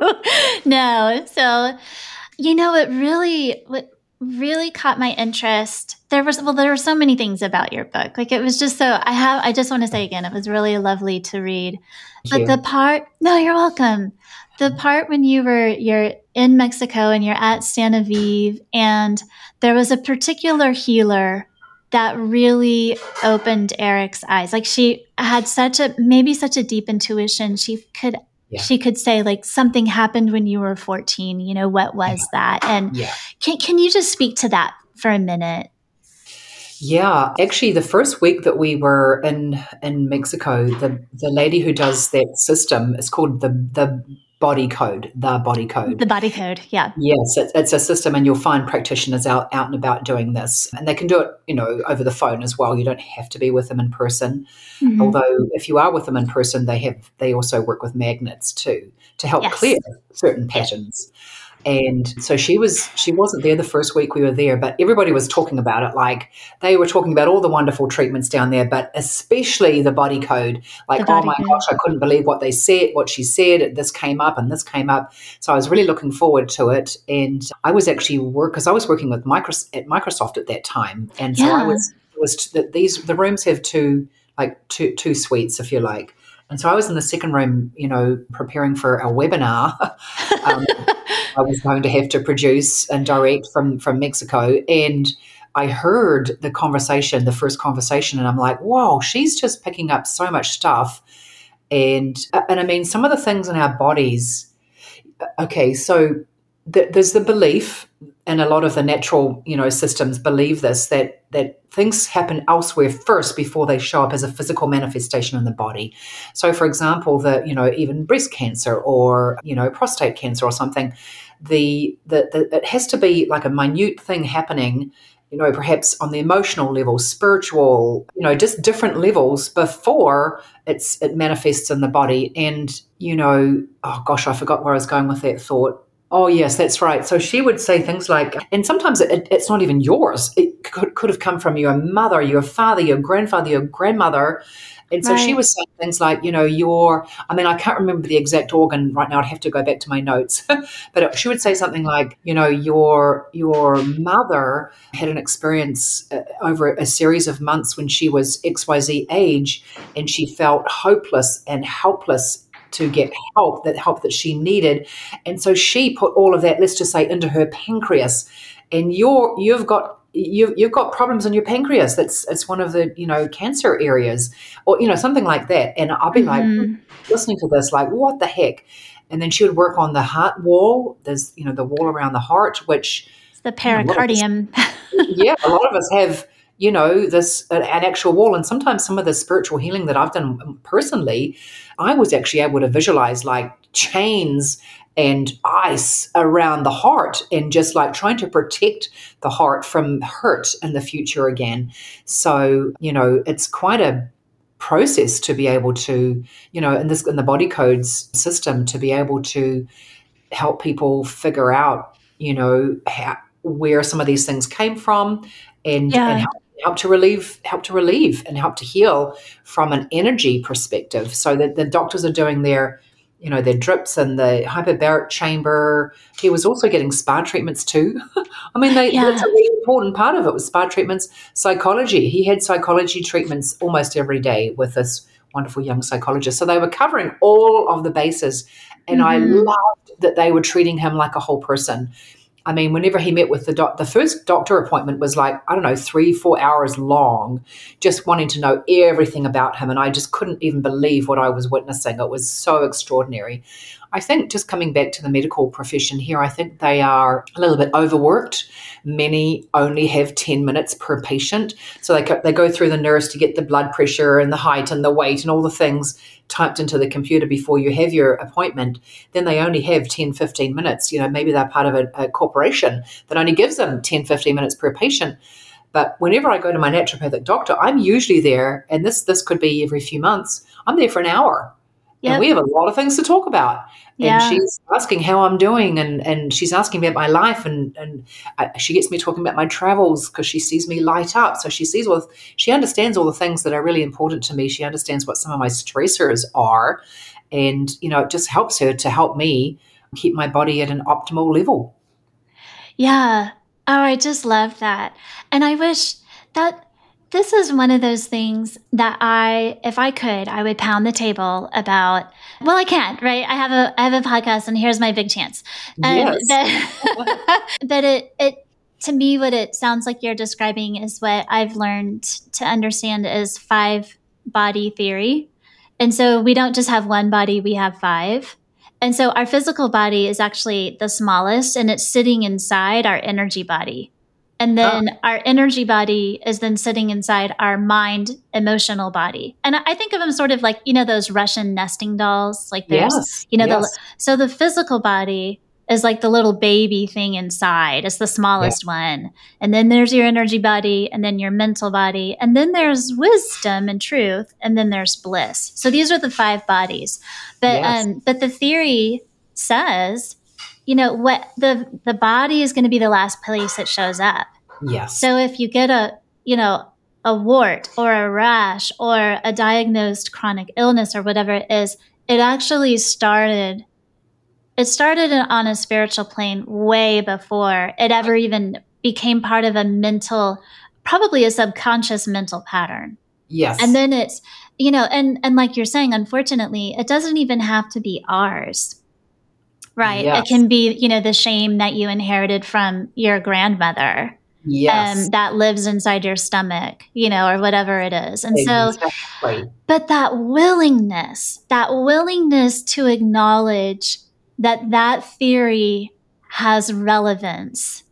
No. So, you know, it really, what really caught my interest. There was, well, there were so many things about your book. Like, it was just so, I have, I just want to say again, it was really lovely to read. Thank But you. the part, no, you're welcome. The part when you were, you're in Mexico and you're at Santa Vive, and there was a particular healer that really opened Eric's eyes. Like, she had such a, maybe such a deep intuition. She could, Yeah. she could say, like, something happened when you were fourteen, you know, what was that? And Yeah. can, can you just speak to that for a minute? Yeah, actually, the first week that we were in in Mexico, the the lady who does that system is called the the Body Code. The Body Code. The Body Code, yeah. Yes, it's, it's a system, and you'll find practitioners out out and about doing this, and they can do it, you know, over the phone as well. You don't have to be with them in person. Mm-hmm. Although, if you are with them in person, they have they also work with magnets too to help Yes. clear certain patterns. And so she was, she wasn't there the first week we were there, but everybody was talking about it. Like, they were talking about all the wonderful treatments down there, but especially the Body Code. Like, The oh Body my Code. gosh, I couldn't believe what they said, what she said. This came up and this came up. So I was really looking forward to it. And I was actually work, because I was working with Microsoft at Microsoft at that time. And so I Yeah. was, was that these, the rooms have two, like two, two suites, if you like. And so I was in the second room, you know, preparing for a webinar. um, I was going to have to produce and direct from, from Mexico. And I heard the conversation, the first conversation, and I'm like, whoa, she's just picking up so much stuff. And, and I mean, some of the things in our bodies, okay, so th- there's the belief, and a lot of the natural, you know, systems believe this, that that things happen elsewhere first before they show up as a physical manifestation in the body. So, for example, the, you know, even breast cancer or, you know, prostate cancer or something, the, the, the it has to be like a minute thing happening, you know, perhaps on the emotional level, spiritual, you know, just different levels before it's it manifests in the body. And, you know, oh gosh, I forgot where I was going with that thought. Oh, yes, that's right. So she would say things like, and sometimes it, it's not even yours. It could, could have come from your mother, your father, your grandfather, your grandmother. And so Right. she was saying things like, you know, your, I mean, I can't remember the exact organ right now. I'd have to go back to my notes. But she would say something like, you know, your your mother had an experience uh, over a series of months when she was X Y Z age, and she felt hopeless and helpless to get help, that help that she needed. And so she put all of that, let's just say, into her pancreas. And you're, you've got you, you've got problems in your pancreas. That's it's one of the, you know, cancer areas, or, you know, something like that. And I'll be like, Mm-hmm. listening to this, like, what the heck? And then she would work on the heart wall. There's, you know, the wall around the heart, which, It's the you know, a lot of us, pericardium. yeah, a lot of us have, you know, this an, an actual wall. And sometimes some of the spiritual healing that I've done personally, I was actually able to visualize like chains and ice around the heart, and just like trying to protect the heart from hurt in the future again. So, you know, it's quite a process to be able to, you know, in this, in the body codes system, to be able to help people figure out, you know, how, where some of these things came from, and and Yeah. help, help to relieve, help to relieve, and help to heal from an energy perspective. So that the doctors are doing their, you know, their drips and the hyperbaric chamber. He was also getting spa treatments too. I mean, they, that's Yeah. a really important part of it, was spa treatments, psychology. He had psychology treatments almost every day with this wonderful young psychologist. So they were covering all of the bases. And I Mm-hmm. loved that they were treating him like a whole person. I mean, whenever he met with the doc, the first doctor appointment was like, I don't know, three, four hours long, just wanting to know everything about him. And I just couldn't even believe what I was witnessing. It was so extraordinary. I think, just coming back to the medical profession here, I think they are a little bit overworked. Many only have ten minutes per patient. So they go, they go through the nurse to get the blood pressure and the height and the weight and all the things typed into the computer before you have your appointment. Then they only have ten, fifteen minutes. You know, maybe they're part of a, a corporation that only gives them ten, fifteen minutes per patient. But whenever I go to my naturopathic doctor, I'm usually there, and this this could be every few months, I'm there for an hour. Yep. And we have a lot of things to talk about. Yeah. And she's asking how I'm doing, and, and she's asking about my life, and, and I, she gets me talking about my travels because she sees me light up. So she sees all, she understands all the things that are really important to me. She understands what some of my stressors are. And, you know, it just helps her to help me keep my body at an optimal level. Yeah. Oh, I just love that. And I wish that this is one of those things that I, if I could, I would pound the table about. Well, I can't, right? I have a, I have a podcast, and here's my big chance. And Yes. that, that it, it, to me, what it sounds like you're describing is what I've learned to understand as five body theory. And so we don't just have one body, we have five. And so our physical body is actually the smallest, and it's sitting inside our energy body. And then oh. our energy body is then sitting inside our mind, emotional body. And I think of them sort of like, you know, those Russian nesting dolls. Like there's, yes. you know, yes. the, so the physical body is like the little baby thing inside. It's the smallest yeah. one. And then there's your energy body, and then your mental body. And then there's wisdom and truth. And then there's bliss. So these are the five bodies. But, yes. um, but the theory says, you know, what the, the body is going to be the last place it shows up. Yes. So if you get a, you know, a wart or a rash or a diagnosed chronic illness or whatever it is, it actually started, it started on a spiritual plane way before it ever even became part of a mental, probably a subconscious mental pattern. Yes. And then it's, you know, and, and like you're saying, unfortunately, it doesn't even have to be ours. Right. Yes. It can be, you know, the shame that you inherited from your grandmother. Yes. Um, that lives inside your stomach, you know, or whatever it is. And exactly. so, but that willingness, that willingness to acknowledge that that theory has relevance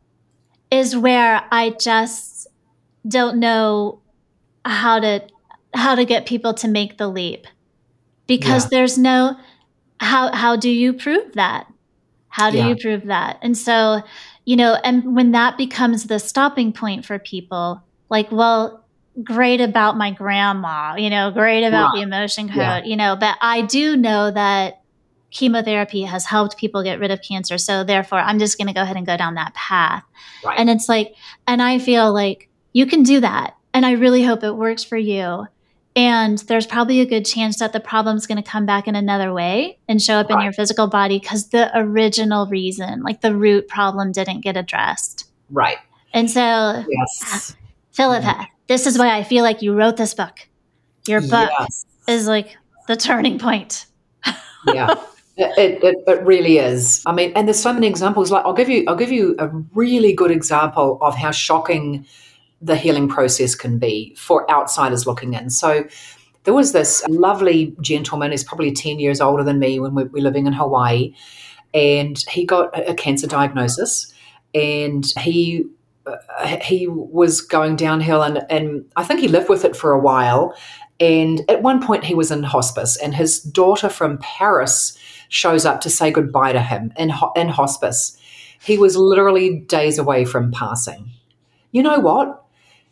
is where I just don't know how to, how to get people to make the leap, because yeah. there's no, how, how do you prove that? How do yeah. you prove that? And so, you know, and when that becomes the stopping point for people, like, well, great about my grandma, you know, great about right. the emotion code, yeah. you know, but I do know that chemotherapy has helped people get rid of cancer. So therefore, I'm just going to go ahead and go down that path. Right. And it's like, and I feel like you can do that. And I really hope it works for you. And there's probably a good chance that the problem's going to come back in another way and show up right. in your physical body because the original reason, like the root problem, didn't get addressed. Right. And so, yes. Philippa, mm-hmm. this is why I feel like you wrote this book. Your book yes. is like the turning point. yeah. It, it, it really is. I mean, and there's so many examples. Like I'll give you, I'll give you a really good example of how shocking the healing process can be for outsiders looking in. So there was this lovely gentleman, he's probably ten years older than me when we were living in Hawaii, and he got a, a cancer diagnosis, and he uh, he was going downhill, and, and I think he lived with it for a while. And at one point he was in hospice, and his daughter from Paris shows up to say goodbye to him in, in hospice. He was literally days away from passing. You know what?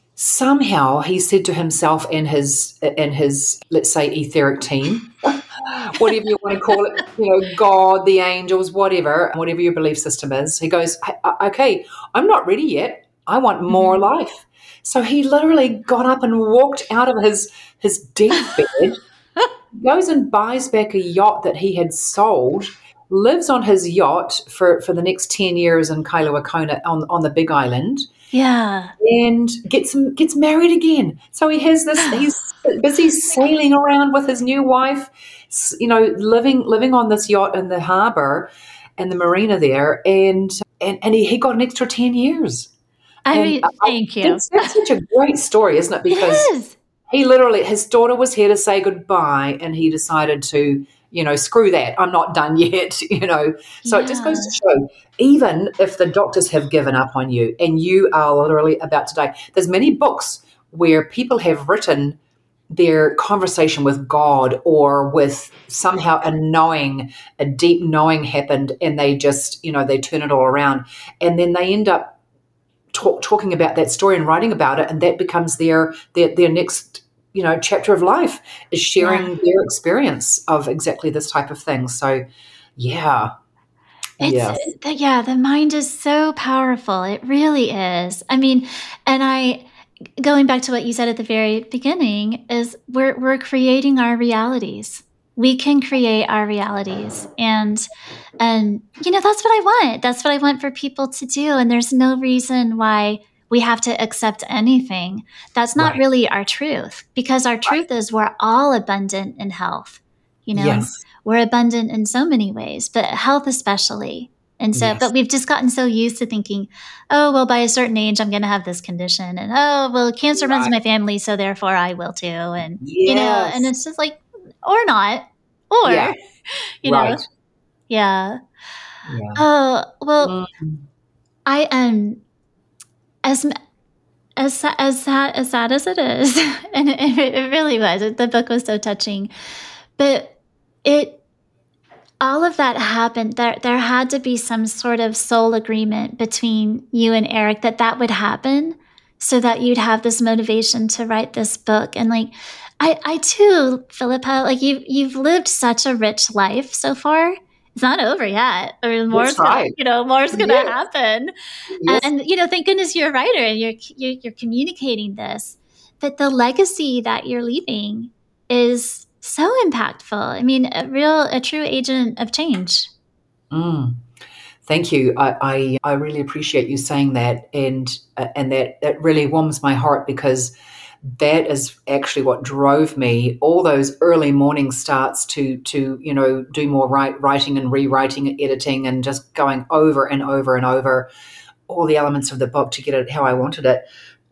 Somehow he said to himself and his and his, let's say, etheric team, whatever you want to call it, you know, God, the angels, whatever, whatever your belief system is. He goes, okay, I'm not ready yet. I want more mm-hmm. life. So he literally got up and walked out of his his deathbed, goes and buys back a yacht that he had sold, lives on his yacht for, for the next ten years in Kailua Kona on, on the Big Island. Yeah. And gets gets married again. So he has this, he's busy sailing around with his new wife, you know, living living on this yacht in the harbor and the marina there. And and, and he, he got an extra ten years. I and mean, thank I, you. That's, that's such a great story, isn't it? Because it is. He literally, his daughter was here to say goodbye, and he decided to, you know, screw that. I'm not done yet, you know. So yeah. It just goes to show, even if the doctors have given up on you and you are literally about to die, there's many books where people have written their conversation with God or with somehow a knowing, a deep knowing happened, and they just, you know, they turn it all around. And then they end up Talk, talking about that story and writing about it, and that becomes their their, their next, you know, chapter of life, is sharing yeah. their experience of exactly this type of thing. So, yeah, it's yeah, the, yeah. The mind is so powerful. It really is. I mean, and I, going back to what you said at the very beginning, is we're we're creating our realities. We can create our realities, and and you know, that's what I want. That's what I want for people to do. And there's no reason why we have to accept anything. That's not right. really our truth, because our truth right. is we're all abundant in health. You know, yes. we're abundant in so many ways, but health especially. And so, yes. but we've just gotten so used to thinking, oh, well, by a certain age, I'm going to have this condition, and oh, well, cancer right. runs in my family, so therefore I will too. And yes. you know, and it's just like, or not, or yeah. you right. know, yeah. yeah. Oh well, mm. I am as as as sad as sad as it is, and it, it really was. The book was so touching, but it all of that happened. There there had to be some sort of soul agreement between you and Eric that that would happen, so that you'd have this motivation to write this book. And like, I, I too, Philippa, like you've, you've lived such a rich life so far. It's not over yet. I mean, more's right. gonna, you know, more's going to yes. happen. Yes. And, you know, thank goodness you're a writer and you're, you're, you're communicating this, but the legacy that you're leaving is so impactful. I mean, a real, a true agent of change. Mm. Thank you. I, I, I really appreciate you saying that, and uh, and that that really warms my heart, because that is actually what drove me all those early morning starts to to you know do more write, writing and rewriting and editing and just going over and over and over all the elements of the book to get it how I wanted it.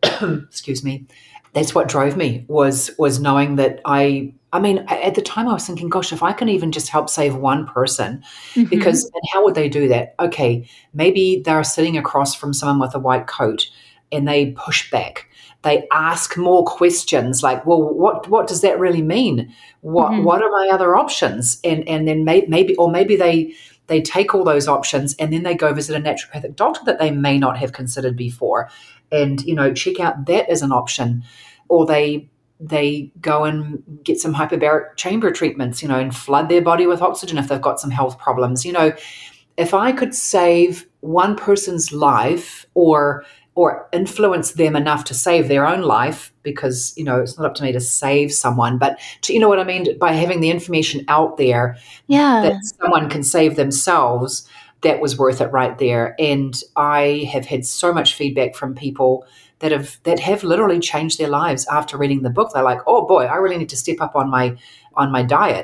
Excuse me. That's what drove me, was was knowing that I. I mean, at the time I was thinking, gosh, if I can even just help save one person, mm-hmm. because, and how would they do that? Okay, maybe they're sitting across from someone with a white coat and they push back. They ask more questions like, well, what, what does that really mean? What, mm-hmm. what are my other options? And, and then may, maybe, or maybe they, they take all those options and then they go visit a naturopathic doctor that they may not have considered before, and, you know, check out that as an option. Or they, they go and get some hyperbaric chamber treatments, you know, and flood their body with oxygen if they've got some health problems. You know, if I could save one person's life, or or influence them enough to save their own life, because, you know, it's not up to me to save someone, but to, you know what I mean, by having the information out there yeah. that someone can save themselves, that was worth it right there. And I have had so much feedback from people that have that have literally changed their lives after reading the book. They're like, oh boy, I really need to step up on my on my diet.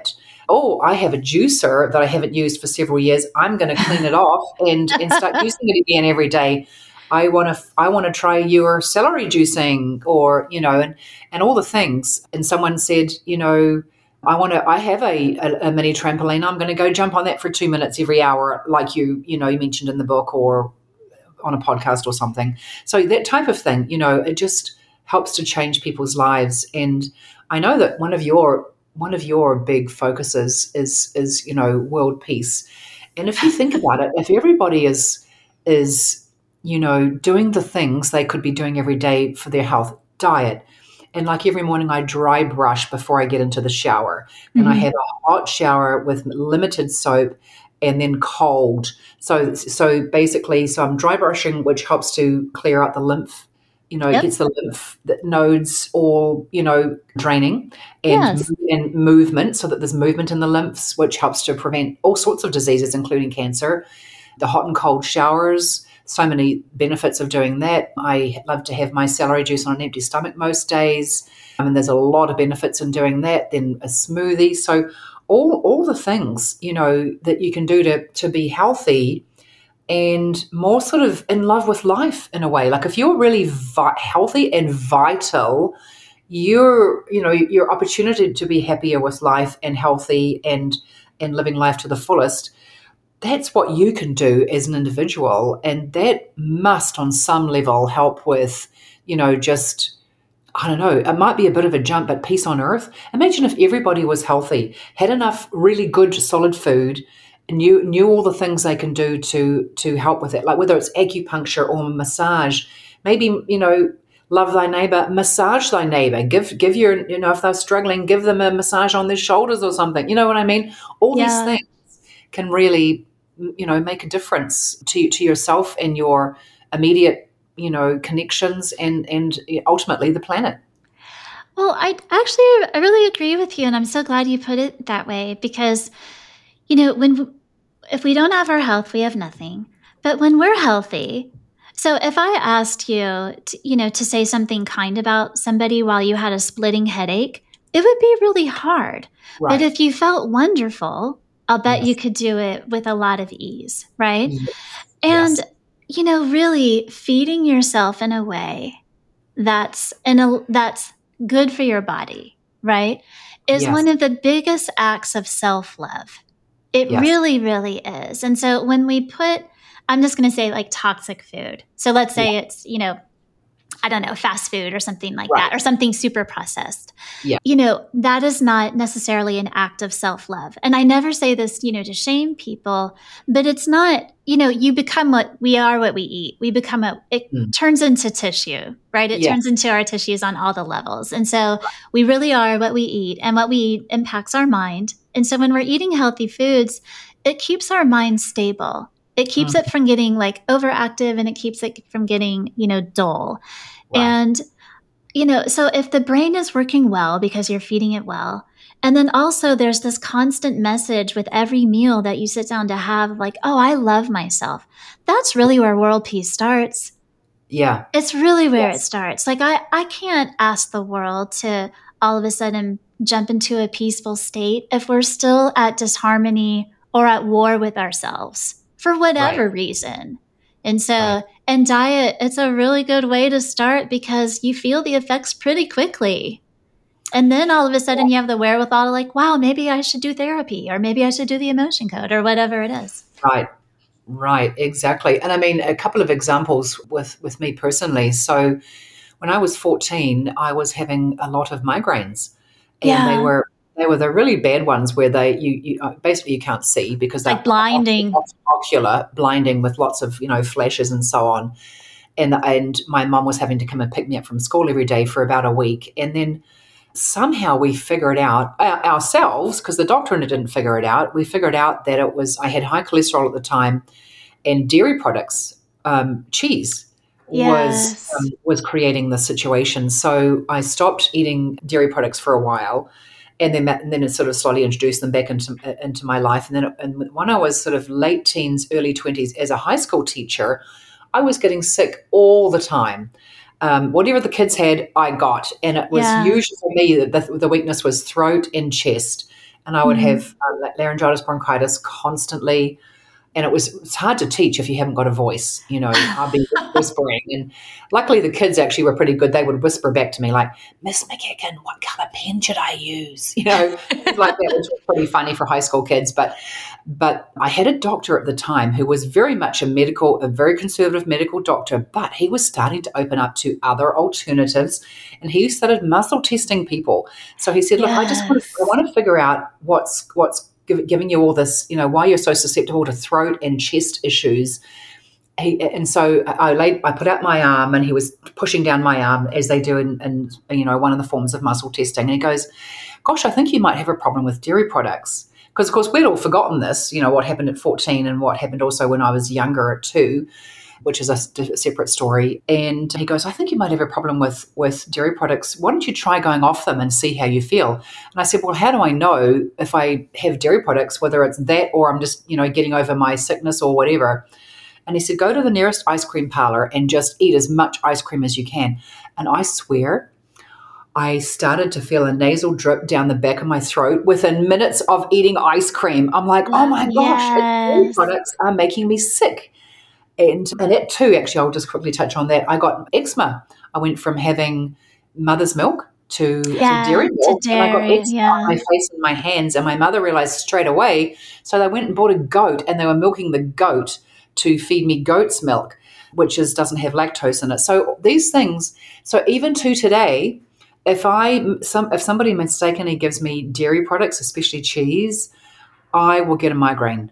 oh, I have a juicer that I haven't used for several years. I'm going to clean it off and, and start using it again every day. I want to, I want to try your celery juicing, or, you know, and, and all the things. And someone said, you know, I want to, I have a, a, a mini trampoline. I'm going to go jump on that for two minutes every hour, like you, you know, you mentioned in the book or on a podcast or something. So that type of thing, you know, it just helps to change people's lives. And I know that one of your, one of your big focuses is, is, you know, world peace. And if you think about it, if everybody is, is, you know, doing the things they could be doing every day for their health, diet. And like every morning I dry brush before I get into the shower. And mm-hmm. I have a hot shower with limited soap and then cold. So, so basically, so I'm dry brushing, which helps to clear out the lymph, you know, yep. It gets the lymph nodes all, you know, draining and, yes. and movement, so that there's movement in the lymphs, which helps to prevent all sorts of diseases, including cancer. The hot and cold showers, so many benefits of doing that. I love to have my celery juice on an empty stomach most days. I mean, there's a lot of benefits in doing that. Then a smoothie. So all all the things, you know, that you can do to to be healthy and more sort of in love with life in a way. Like if you're really vi- healthy and vital, your, you know, your opportunity to be happier with life and healthy and and living life to the fullest, that's what you can do as an individual. And that must on some level help with, you know, just, I don't know, it might be a bit of a jump, but peace on earth. Imagine if everybody was healthy, had enough really good solid food, knew knew all the things they can do to to help with it, like whether it's acupuncture or massage. Maybe, you know, love thy neighbor, massage thy neighbor, give give your, you know, if they're struggling, give them a massage on their shoulders or something. You know what I mean? All yeah. these things can really, you know, make a difference to to yourself and your immediate, you know, connections and and ultimately the planet. Well, I actually I really agree with you, and I'm so glad you put it that way, because, you know, when if we don't have our health, we have nothing. But when we're healthy, so if I asked you, to, you know, to say something kind about somebody while you had a splitting headache, it would be really hard. Right. But if you felt wonderful, I'll bet yes. you could do it with a lot of ease, right? Yes. And, yes. you know, really feeding yourself in a way that's in a, that's good for your body, right, is yes. one of the biggest acts of self-love. It yes. really, really is. And so when we put, I'm just going to say like toxic food. So let's say yeah. it's, you know, I don't know, fast food or something like right. that, or something super processed. Yeah. You know, that is not necessarily an act of self-love. And I never say this, you know, to shame people, but it's not, you know, you become what we are, what we eat. We become a, it mm. turns into tissue, right? It yeah. turns into our tissues on all the levels. And so we really are what we eat, and what we eat impacts our mind. And so when we're eating healthy foods, it keeps our mind stable. It keeps mm. it from getting like overactive, and it keeps it from getting, you know, dull. Right. And, you know, so if the brain is working well because you're feeding it well, and then also there's this constant message with every meal that you sit down to have, like, oh, I love myself. That's really where world peace starts. Yeah. It's really where yes. it starts. Like, I, I can't ask the world to all of a sudden jump into a peaceful state if we're still at disharmony or at war with ourselves for whatever right. reason. And so, right. and diet, it's a really good way to start, because you feel the effects pretty quickly. And then all of a sudden you have the wherewithal to like, wow, maybe I should do therapy, or maybe I should do the emotion code, or whatever it is. Right. Right. Exactly. And I mean, a couple of examples with, with me personally. So when I was fourteen, I was having a lot of migraines, and yeah. they were They were the really bad ones where they you, you basically you can't see because they're like blinding, ocular, blinding with lots of, you know, flashes and so on. And and my mum was having to come and pick me up from school every day for about a week, and then somehow we figured out ourselves, because the doctor didn't figure it out. We figured out that it was I had high cholesterol at the time, and dairy products, um, cheese. Yes. was um, was creating the situation. So I stopped eating dairy products for a while. And then, that, and then it sort of slowly introduced them back into into my life. And then, and when I was sort of late teens, early twenties, as a high school teacher, I was getting sick all the time. Um, whatever the kids had, I got, and it was yeah. usually for me the, the weakness was throat and chest. and I would Mm. have uh, laryngitis, bronchitis constantly. And it was it's hard to teach if you haven't got a voice. You know, I'd be whispering. And luckily the kids actually were pretty good. They would whisper back to me like, Miss McEachen, what colour pen should I use? You know, things like that, which was pretty funny for high school kids. But but I had a doctor at the time who was very much a medical, a very conservative medical doctor, but he was starting to open up to other alternatives, and he started muscle testing people. So he said, look, I just want to, I want to figure out what's what's giving you all this, you know, why you're so susceptible to throat and chest issues. He, and so I laid, I put out my arm, and he was pushing down my arm as they do in, in, you know, one of the forms of muscle testing. And he goes, gosh, I think you might have a problem with dairy products. Because, of course, we'd all forgotten this, you know, what happened at fourteen and what happened also when I was younger at two, which is a separate story. And he goes, I think you might have a problem with, with dairy products. Why don't you try going off them and see how you feel? And I said, well, how do I know if I have dairy products, whether it's that or I'm just, you know, getting over my sickness or whatever? And he said, go to the nearest ice cream parlor and just eat as much ice cream as you can. And I swear, I started to feel a nasal drip down the back of my throat within minutes of eating ice cream. I'm like, oh my gosh, Yes. dairy products are making me sick. And, and that too, actually, I'll just quickly touch on that. I got eczema. I went from having mother's milk to, Yeah, to dairy milk. to And I got dairy, eczema yeah. on my face and my hands. And my mother realized straight away. So they went and bought a goat, and they were milking the goat to feed me goat's milk, which is doesn't have lactose in it. So these things, so even to today, if I some if somebody mistakenly gives me dairy products, especially cheese, I will get a migraine.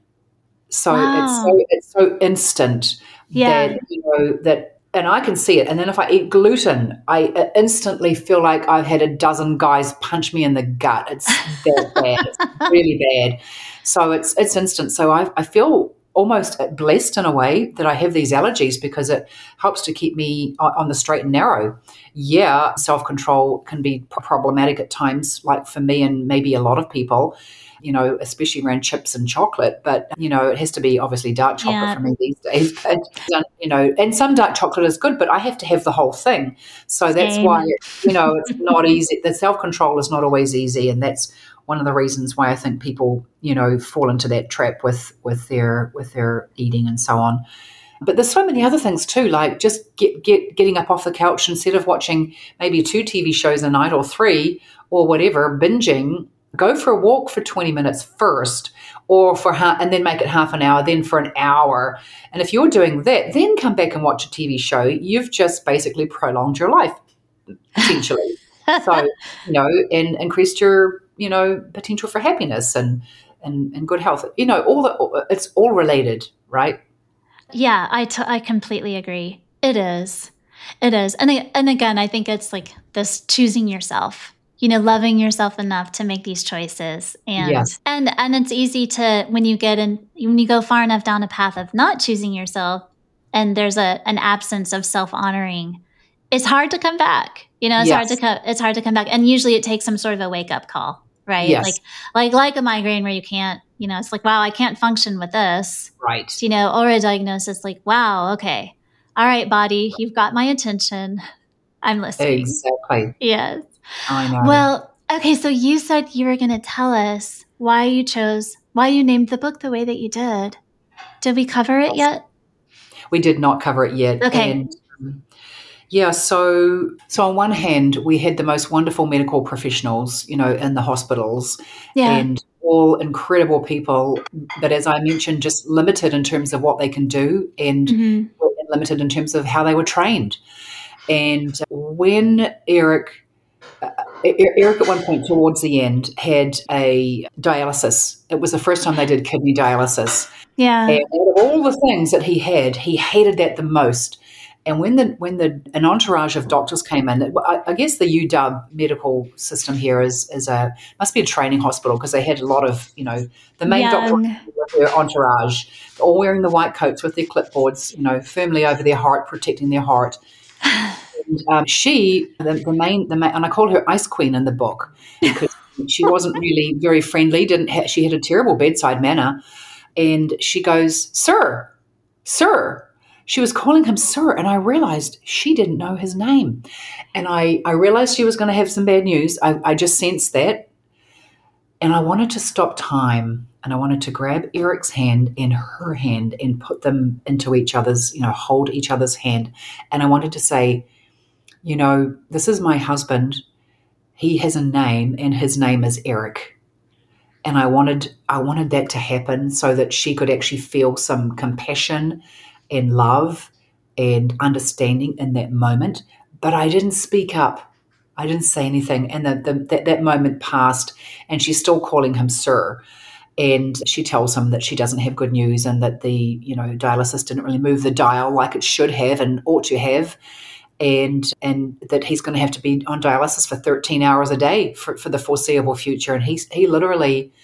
So Wow. it's so it's so instant Yeah. that you know that, and I can see it. And then if I eat gluten, I instantly feel like I've had a dozen guys punch me in the gut. It's that bad. It's really bad. So it's it's instant. So I I feel almost blessed in a way that I have these allergies because it helps to keep me on the straight and narrow. Yeah, self-control can be problematic at times, like for me and maybe a lot of people, you know, especially around chips and chocolate. But, you know, it has to be obviously dark chocolate Yeah. for me these days. But, you know, and some dark chocolate is good, but I have to have the whole thing. So that's Same. why, you know, it's not easy. The self-control is not always easy. And that's one of the reasons why I think people, you know, fall into that trap with, with their with their eating and so on. But there's so many other things too, like just get, get getting up off the couch instead of watching maybe two T V shows a night or three or whatever, binging. Go for a walk for twenty minutes first, or for ha- and then make it half an hour, then for an hour. And if you're doing that, then come back and watch a T V show. You've just basically prolonged your life, potentially. So, you know, and increased your, you know, potential for happiness and, and, and good health. You know, all the, it's all related, right? Yeah, I, t- I completely agree. It is. It is. And, I- and again, I think it's like this choosing yourself, you know, loving yourself enough to make these choices. And, Yes. and, and it's easy to, when you get in, when you go far enough down a path of not choosing yourself and there's a, an absence of self-honoring, it's hard to come back. You know, it's Yes. hard to come, it's hard to come back. And usually it takes some sort of a wake up call, right? Yes. Like, like, like a migraine where you can't, you know, it's like, wow, I can't function with this. Right. You know, or a diagnosis like, wow, okay. All right, body, you've got my attention. I'm listening. Exactly. Yes. I know. Well, okay. So you said you were going to tell us why you chose, why you named the book the way that you did. Did we cover it yet? We did not cover it yet. Okay. And, um, yeah, so so on one hand, we had the most wonderful medical professionals, you know, in the hospitals, Yeah. and all incredible people. But as I mentioned, just limited in terms of what they can do, and Mhm. limited in terms of how they were trained. And when Eric, uh, Eric at one point towards the end had a dialysis. It was the first time they did kidney dialysis. Yeah. And out of all the things that he had, he hated that the most. And when the when the an entourage of doctors came in, I, I guess the U W medical system here is is a must be a training hospital because they had a lot of, you know, the main doctor Young. with their entourage, all wearing the white coats with their clipboards, you know, firmly over their heart, protecting their heart. And um, she, the, the main, the main, and I call her Ice Queen in the book because she wasn't really very friendly. Didn't ha- she had a terrible bedside manner, and she goes, "Sir, sir." She was calling him sir, and I realized she didn't know his name. And I, I realized she was going to have some bad news. I, I just sensed that. And I wanted to stop time, and I wanted to grab Eric's hand and her hand and put them into each other's, you know, hold each other's hand. And I wanted to say, you know, this is my husband. He has a name, and his name is Eric. And I wanted I wanted that to happen so that she could actually feel some compassion and love and understanding in that moment. But I didn't speak up. I didn't say anything. And the, the, that, that moment passed, and she's still calling him sir. And she tells him that she doesn't have good news, and that the, you know, dialysis didn't really move the dial like it should have and ought to have. And and that he's going to have to be on dialysis for thirteen hours a day for, for the foreseeable future. And he's he literally,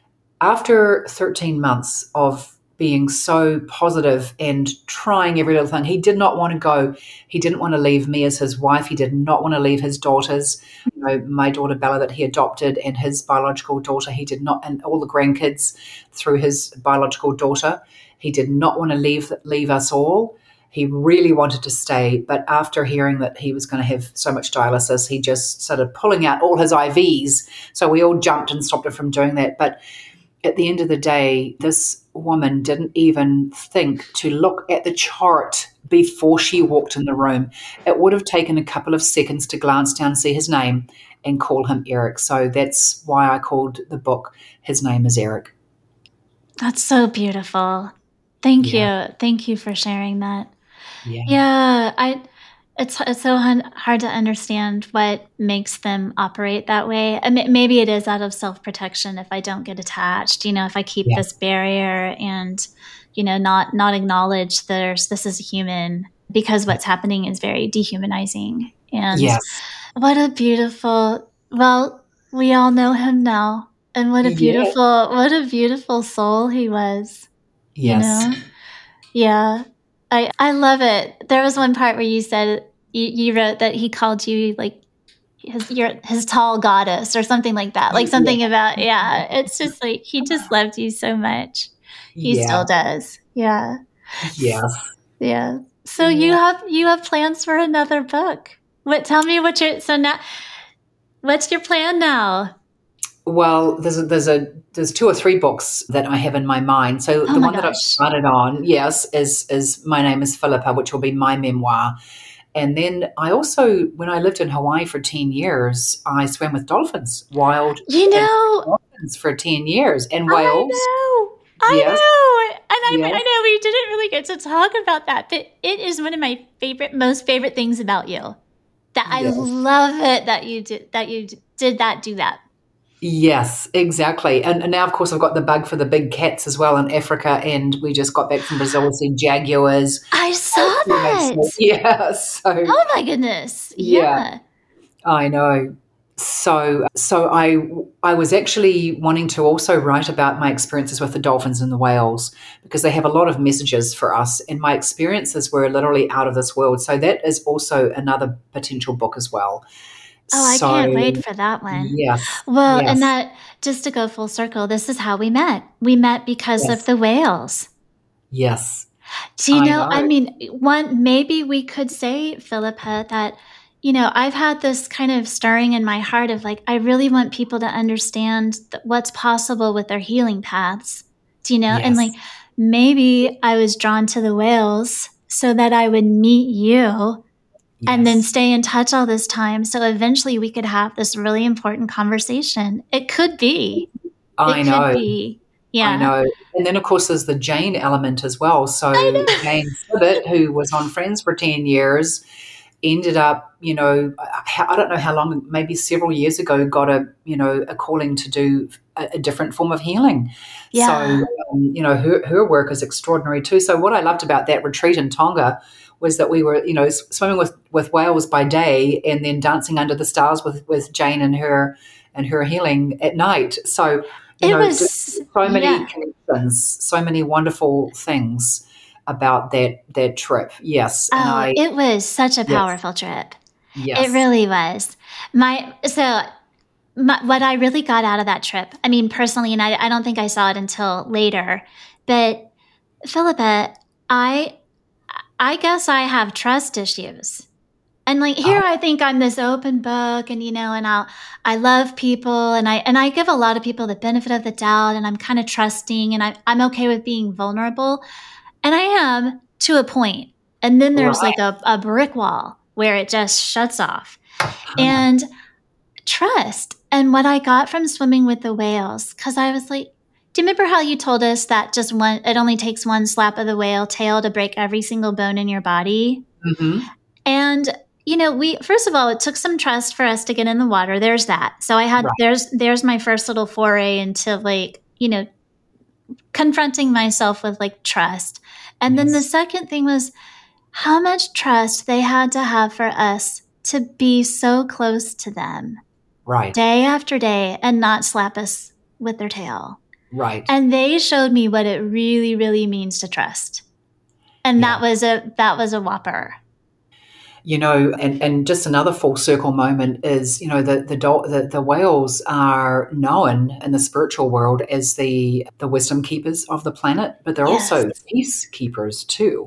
after thirteen months of being so positive and trying every little thing, he did not want to go. He didn't want to leave me as his wife. He did not want to leave his daughters, you know, my daughter Bella that he adopted, and his biological daughter. He did not, and all the grandkids through his biological daughter. He did not want to leave leave us all. He really wanted to stay, but after hearing that he was going to have so much dialysis, he just started pulling out all his I Vs. So we all jumped and stopped him from doing that. But at the end of the day, this woman didn't even think to look at the chart before she walked in the room. It would have taken a couple of seconds to glance down, see his name, and call him Eric. So that's why I called the book His Name is Eric. That's so beautiful. Thank Yeah. you. Thank you for sharing that. Yeah. Yeah, I it's it's so hun- hard to understand what makes them operate that way. I mean, maybe it is out of self-protection if I don't get attached, you know, if I keep Yeah. this barrier and, you know, not not acknowledge there's this is a human, because what's happening is very dehumanizing. And Yes. what a beautiful, well, we all know him now. And what a Yeah. beautiful, what a beautiful soul he was, you Yes. know? Yeah. I, I love it. There was one part where you said you, you wrote that he called you like his your his tall goddess or something like that. Like something Yeah. about, yeah. It's just like he just loved you so much. He Yeah. still does. Yeah. Yes. Yeah. So you Yeah. have you have plans for another book. What tell me what your so now what's your plan now? Well, there's a, there's a there's two or three books that I have in my mind. So Oh the my one that I've gosh. started on, yes, is is My Name is Philippa, which will be my memoir. And then I also, when I lived in Hawaii for ten years, I swam with dolphins, wild You know, dolphins for ten years, and I whales. know. I Yes, know. And I, yes, I know we didn't really get to talk about that, but it is one of my favorite, most favorite things about you. That I yes. love it that you did that you d- did that do that. Yes, exactly. And, and now, of course, I've got the bug for the big cats as well in Africa, and we just got back from Brazil to see jaguars. I saw You know, that. so, yeah, so Oh my goodness. yeah, Yeah. I know. So, so I I was actually wanting to also write about my experiences with the dolphins and the whales, because they have a lot of messages for us, and my experiences were literally out of this world. So that is also another potential book as well. Oh, I So can't wait for that one. yes, Well, and yes, that, just to go full circle, this is how we met. We met because of yes, the whales. yes. Do you I know, know. I mean, one, maybe we could say, Philippa, that, you know, I've had this kind of stirring in my heart of like, I really want people to understand that what's possible with their healing paths. Do you know? And like, Yes, maybe I was drawn to the whales so that I would meet you and then yes. stay in touch all this time. So eventually we could have this really important conversation. It could be. I It could know. be. I Yeah. know. And then, of course, there's the Jane element as well. I So know. Jane Sibbett, who was on Friends for ten years, ended up, you know, I I don't know how long, maybe several years ago, got a, you know, a calling to do a, a different form of healing. So, Yeah. um, you know, her, her work is extraordinary too. So what I loved about that retreat in Tonga was that we were, you know, s- swimming with, with whales by day, and then dancing under the stars with, with Jane and her and her healing at night. So, you It know, just was, so many yeah. connections, so many wonderful things about that that trip. Yes, and Oh, I it was such a yes, powerful trip. It yes, really was. My so my, what I really got out of that trip, I mean, personally, and I, I don't think I saw it until later, but Philippa, I I guess I have trust issues. And like here, Oh, I think I'm this open book, and you know, and I I love people, and I and I give a lot of people the benefit of the doubt, and I'm kind of trusting, and I I'm okay with being vulnerable, and I am to a point, and then there's right. like a, a brick wall where it just shuts off, and trust. And what I got from swimming with the whales, because I was like, do you remember how you told us that just one? It only takes one slap of the whale tail to break every single bone in your body, Mm-hmm. and you know, we first of all, it took some trust for us to get in the water. There's that. So I had Right. there's there's my first little foray into like, you know, confronting myself with like trust. And then the Yes. second thing was how much trust they had to have for us to be so close to them Right. day after day and not slap us with their tail. Right. And they showed me what it really, really means to trust. And Yeah. that was a that was a whopper. You know, and, and just another full circle moment is, you know, the the, dol- the the whales are known in the spiritual world as the the wisdom keepers of the planet, but they're Yes. also peace keepers too.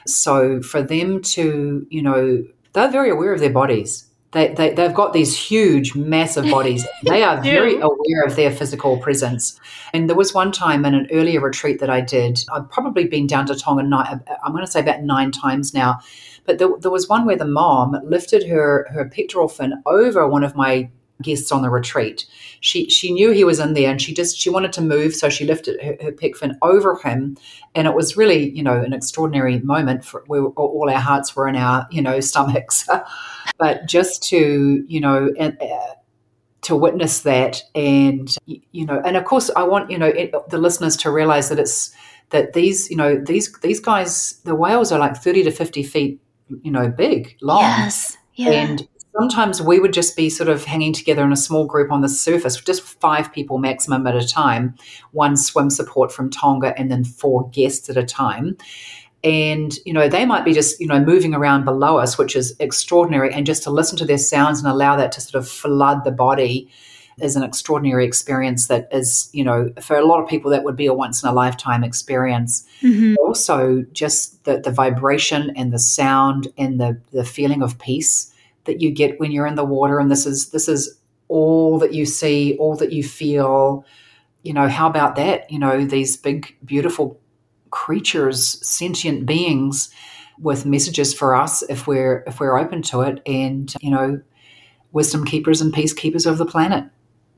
So for them to, you know, they're very aware of their bodies. They, they, they've got these huge, massive bodies. They are very Do. aware of their physical presence. And there was one time in an earlier retreat that I did, I've probably been down to Tonga, nine, I'm going to say about nine times now. But there, there was one where the mom lifted her, her pectoral fin over one of my guests on the retreat. She she knew he was in there, and she just she wanted to move, so she lifted her, her pec fin over him, and it was really, you know, an extraordinary moment for where all our hearts were in our, you know, stomachs. But just to, you know, and, uh, to witness that, and you know, and of course, I want, you know, it, the listeners to realize that it's that these, you know, these these guys, the whales are like thirty to fifty feet, you know, big, long, Yes. Yeah. and sometimes we would just be sort of hanging together in a small group on the surface, just five people maximum at a time, one swim support from Tonga, and then four guests at a time. And, you know, they might be just, you know, moving around below us, which is extraordinary. And just to listen to their sounds and allow that to sort of flood the body is an extraordinary experience that is, you know, for a lot of people, that would be a once in a lifetime experience. Mm-hmm. Also, just the, the vibration and the sound and the, the feeling of peace that you get when you're in the water. And this is, this is all that you see, all that you feel. You know, how about that? You know, these big, beautiful creatures, sentient beings with messages for us if we're if we're open to it, and, you know, wisdom keepers and peacekeepers of the planet.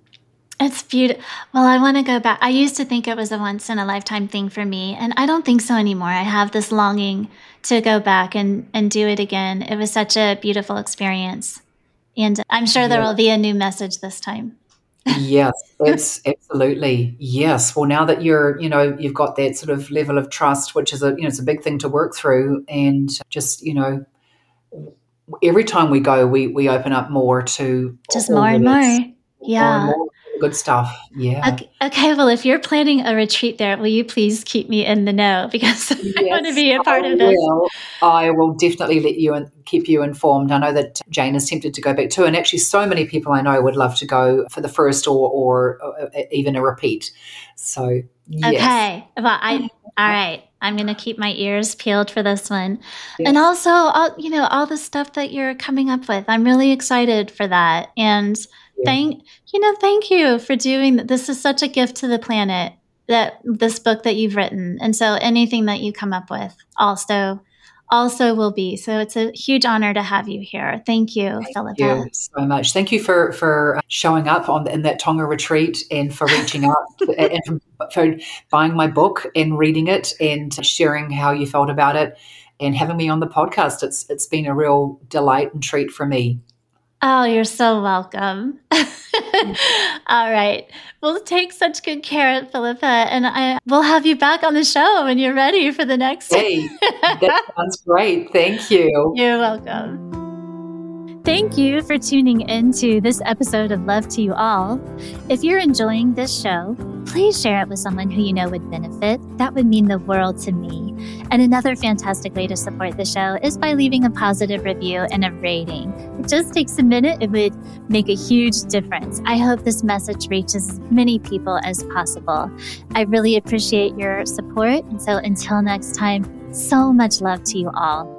It's beautiful. Well, I want to go back. I used to think it was a once in a lifetime thing for me, and I don't think so anymore. I have this longing to go back and, and do it again. It was such a beautiful experience. And I'm sure there Yeah. will be a new message this time. Yes, it's absolutely. Yes. Well, now that you're, you know, you've got that sort of level of trust, which is a, you know, it's a big thing to work through. And just, you know, every time we go, we, we open up more to Just all more and the more. more and Yeah. more good stuff. Yeah. Okay, okay, well, if you're planning a retreat there, will you please keep me in the know, because I want to Yes, be a I part of this. will. I will definitely let you and keep you informed. I know that Jane is tempted to go back too, and actually, so many people I know would love to go for the first or or, or even a repeat. So yes, Okay. Well, I all right. I'm going to keep my ears peeled for this one. yes. And also, all, you know, all the stuff that you're coming up with. I'm really excited for that. And Yeah. thank, you know, thank you for doing that. This is such a gift to the planet, that this book that you've written. And so anything that you come up with also also will be. So it's a huge honor to have you here. Thank you, Thank Philippa. you so much. Thank you for for showing up on in that Tonga retreat, and for reaching out and for, for buying my book and reading it and sharing how you felt about it and having me on the podcast. It's it's been a real delight and treat for me. Oh, you're so welcome. All right. Well, take such good care, Philippa, and I will have you back on the show when you're ready for the next. Hey, that sounds great. Thank you. You're welcome. Thank you for tuning in to this episode of Love to You All. If you're enjoying this show, please share it with someone who you know would benefit. That would mean the world to me. And another fantastic way to support the show is by leaving a positive review and a rating. It just takes a minute. It would make a huge difference. I hope this message reaches as many people as possible. I really appreciate your support. And so until next time, so much love to you all.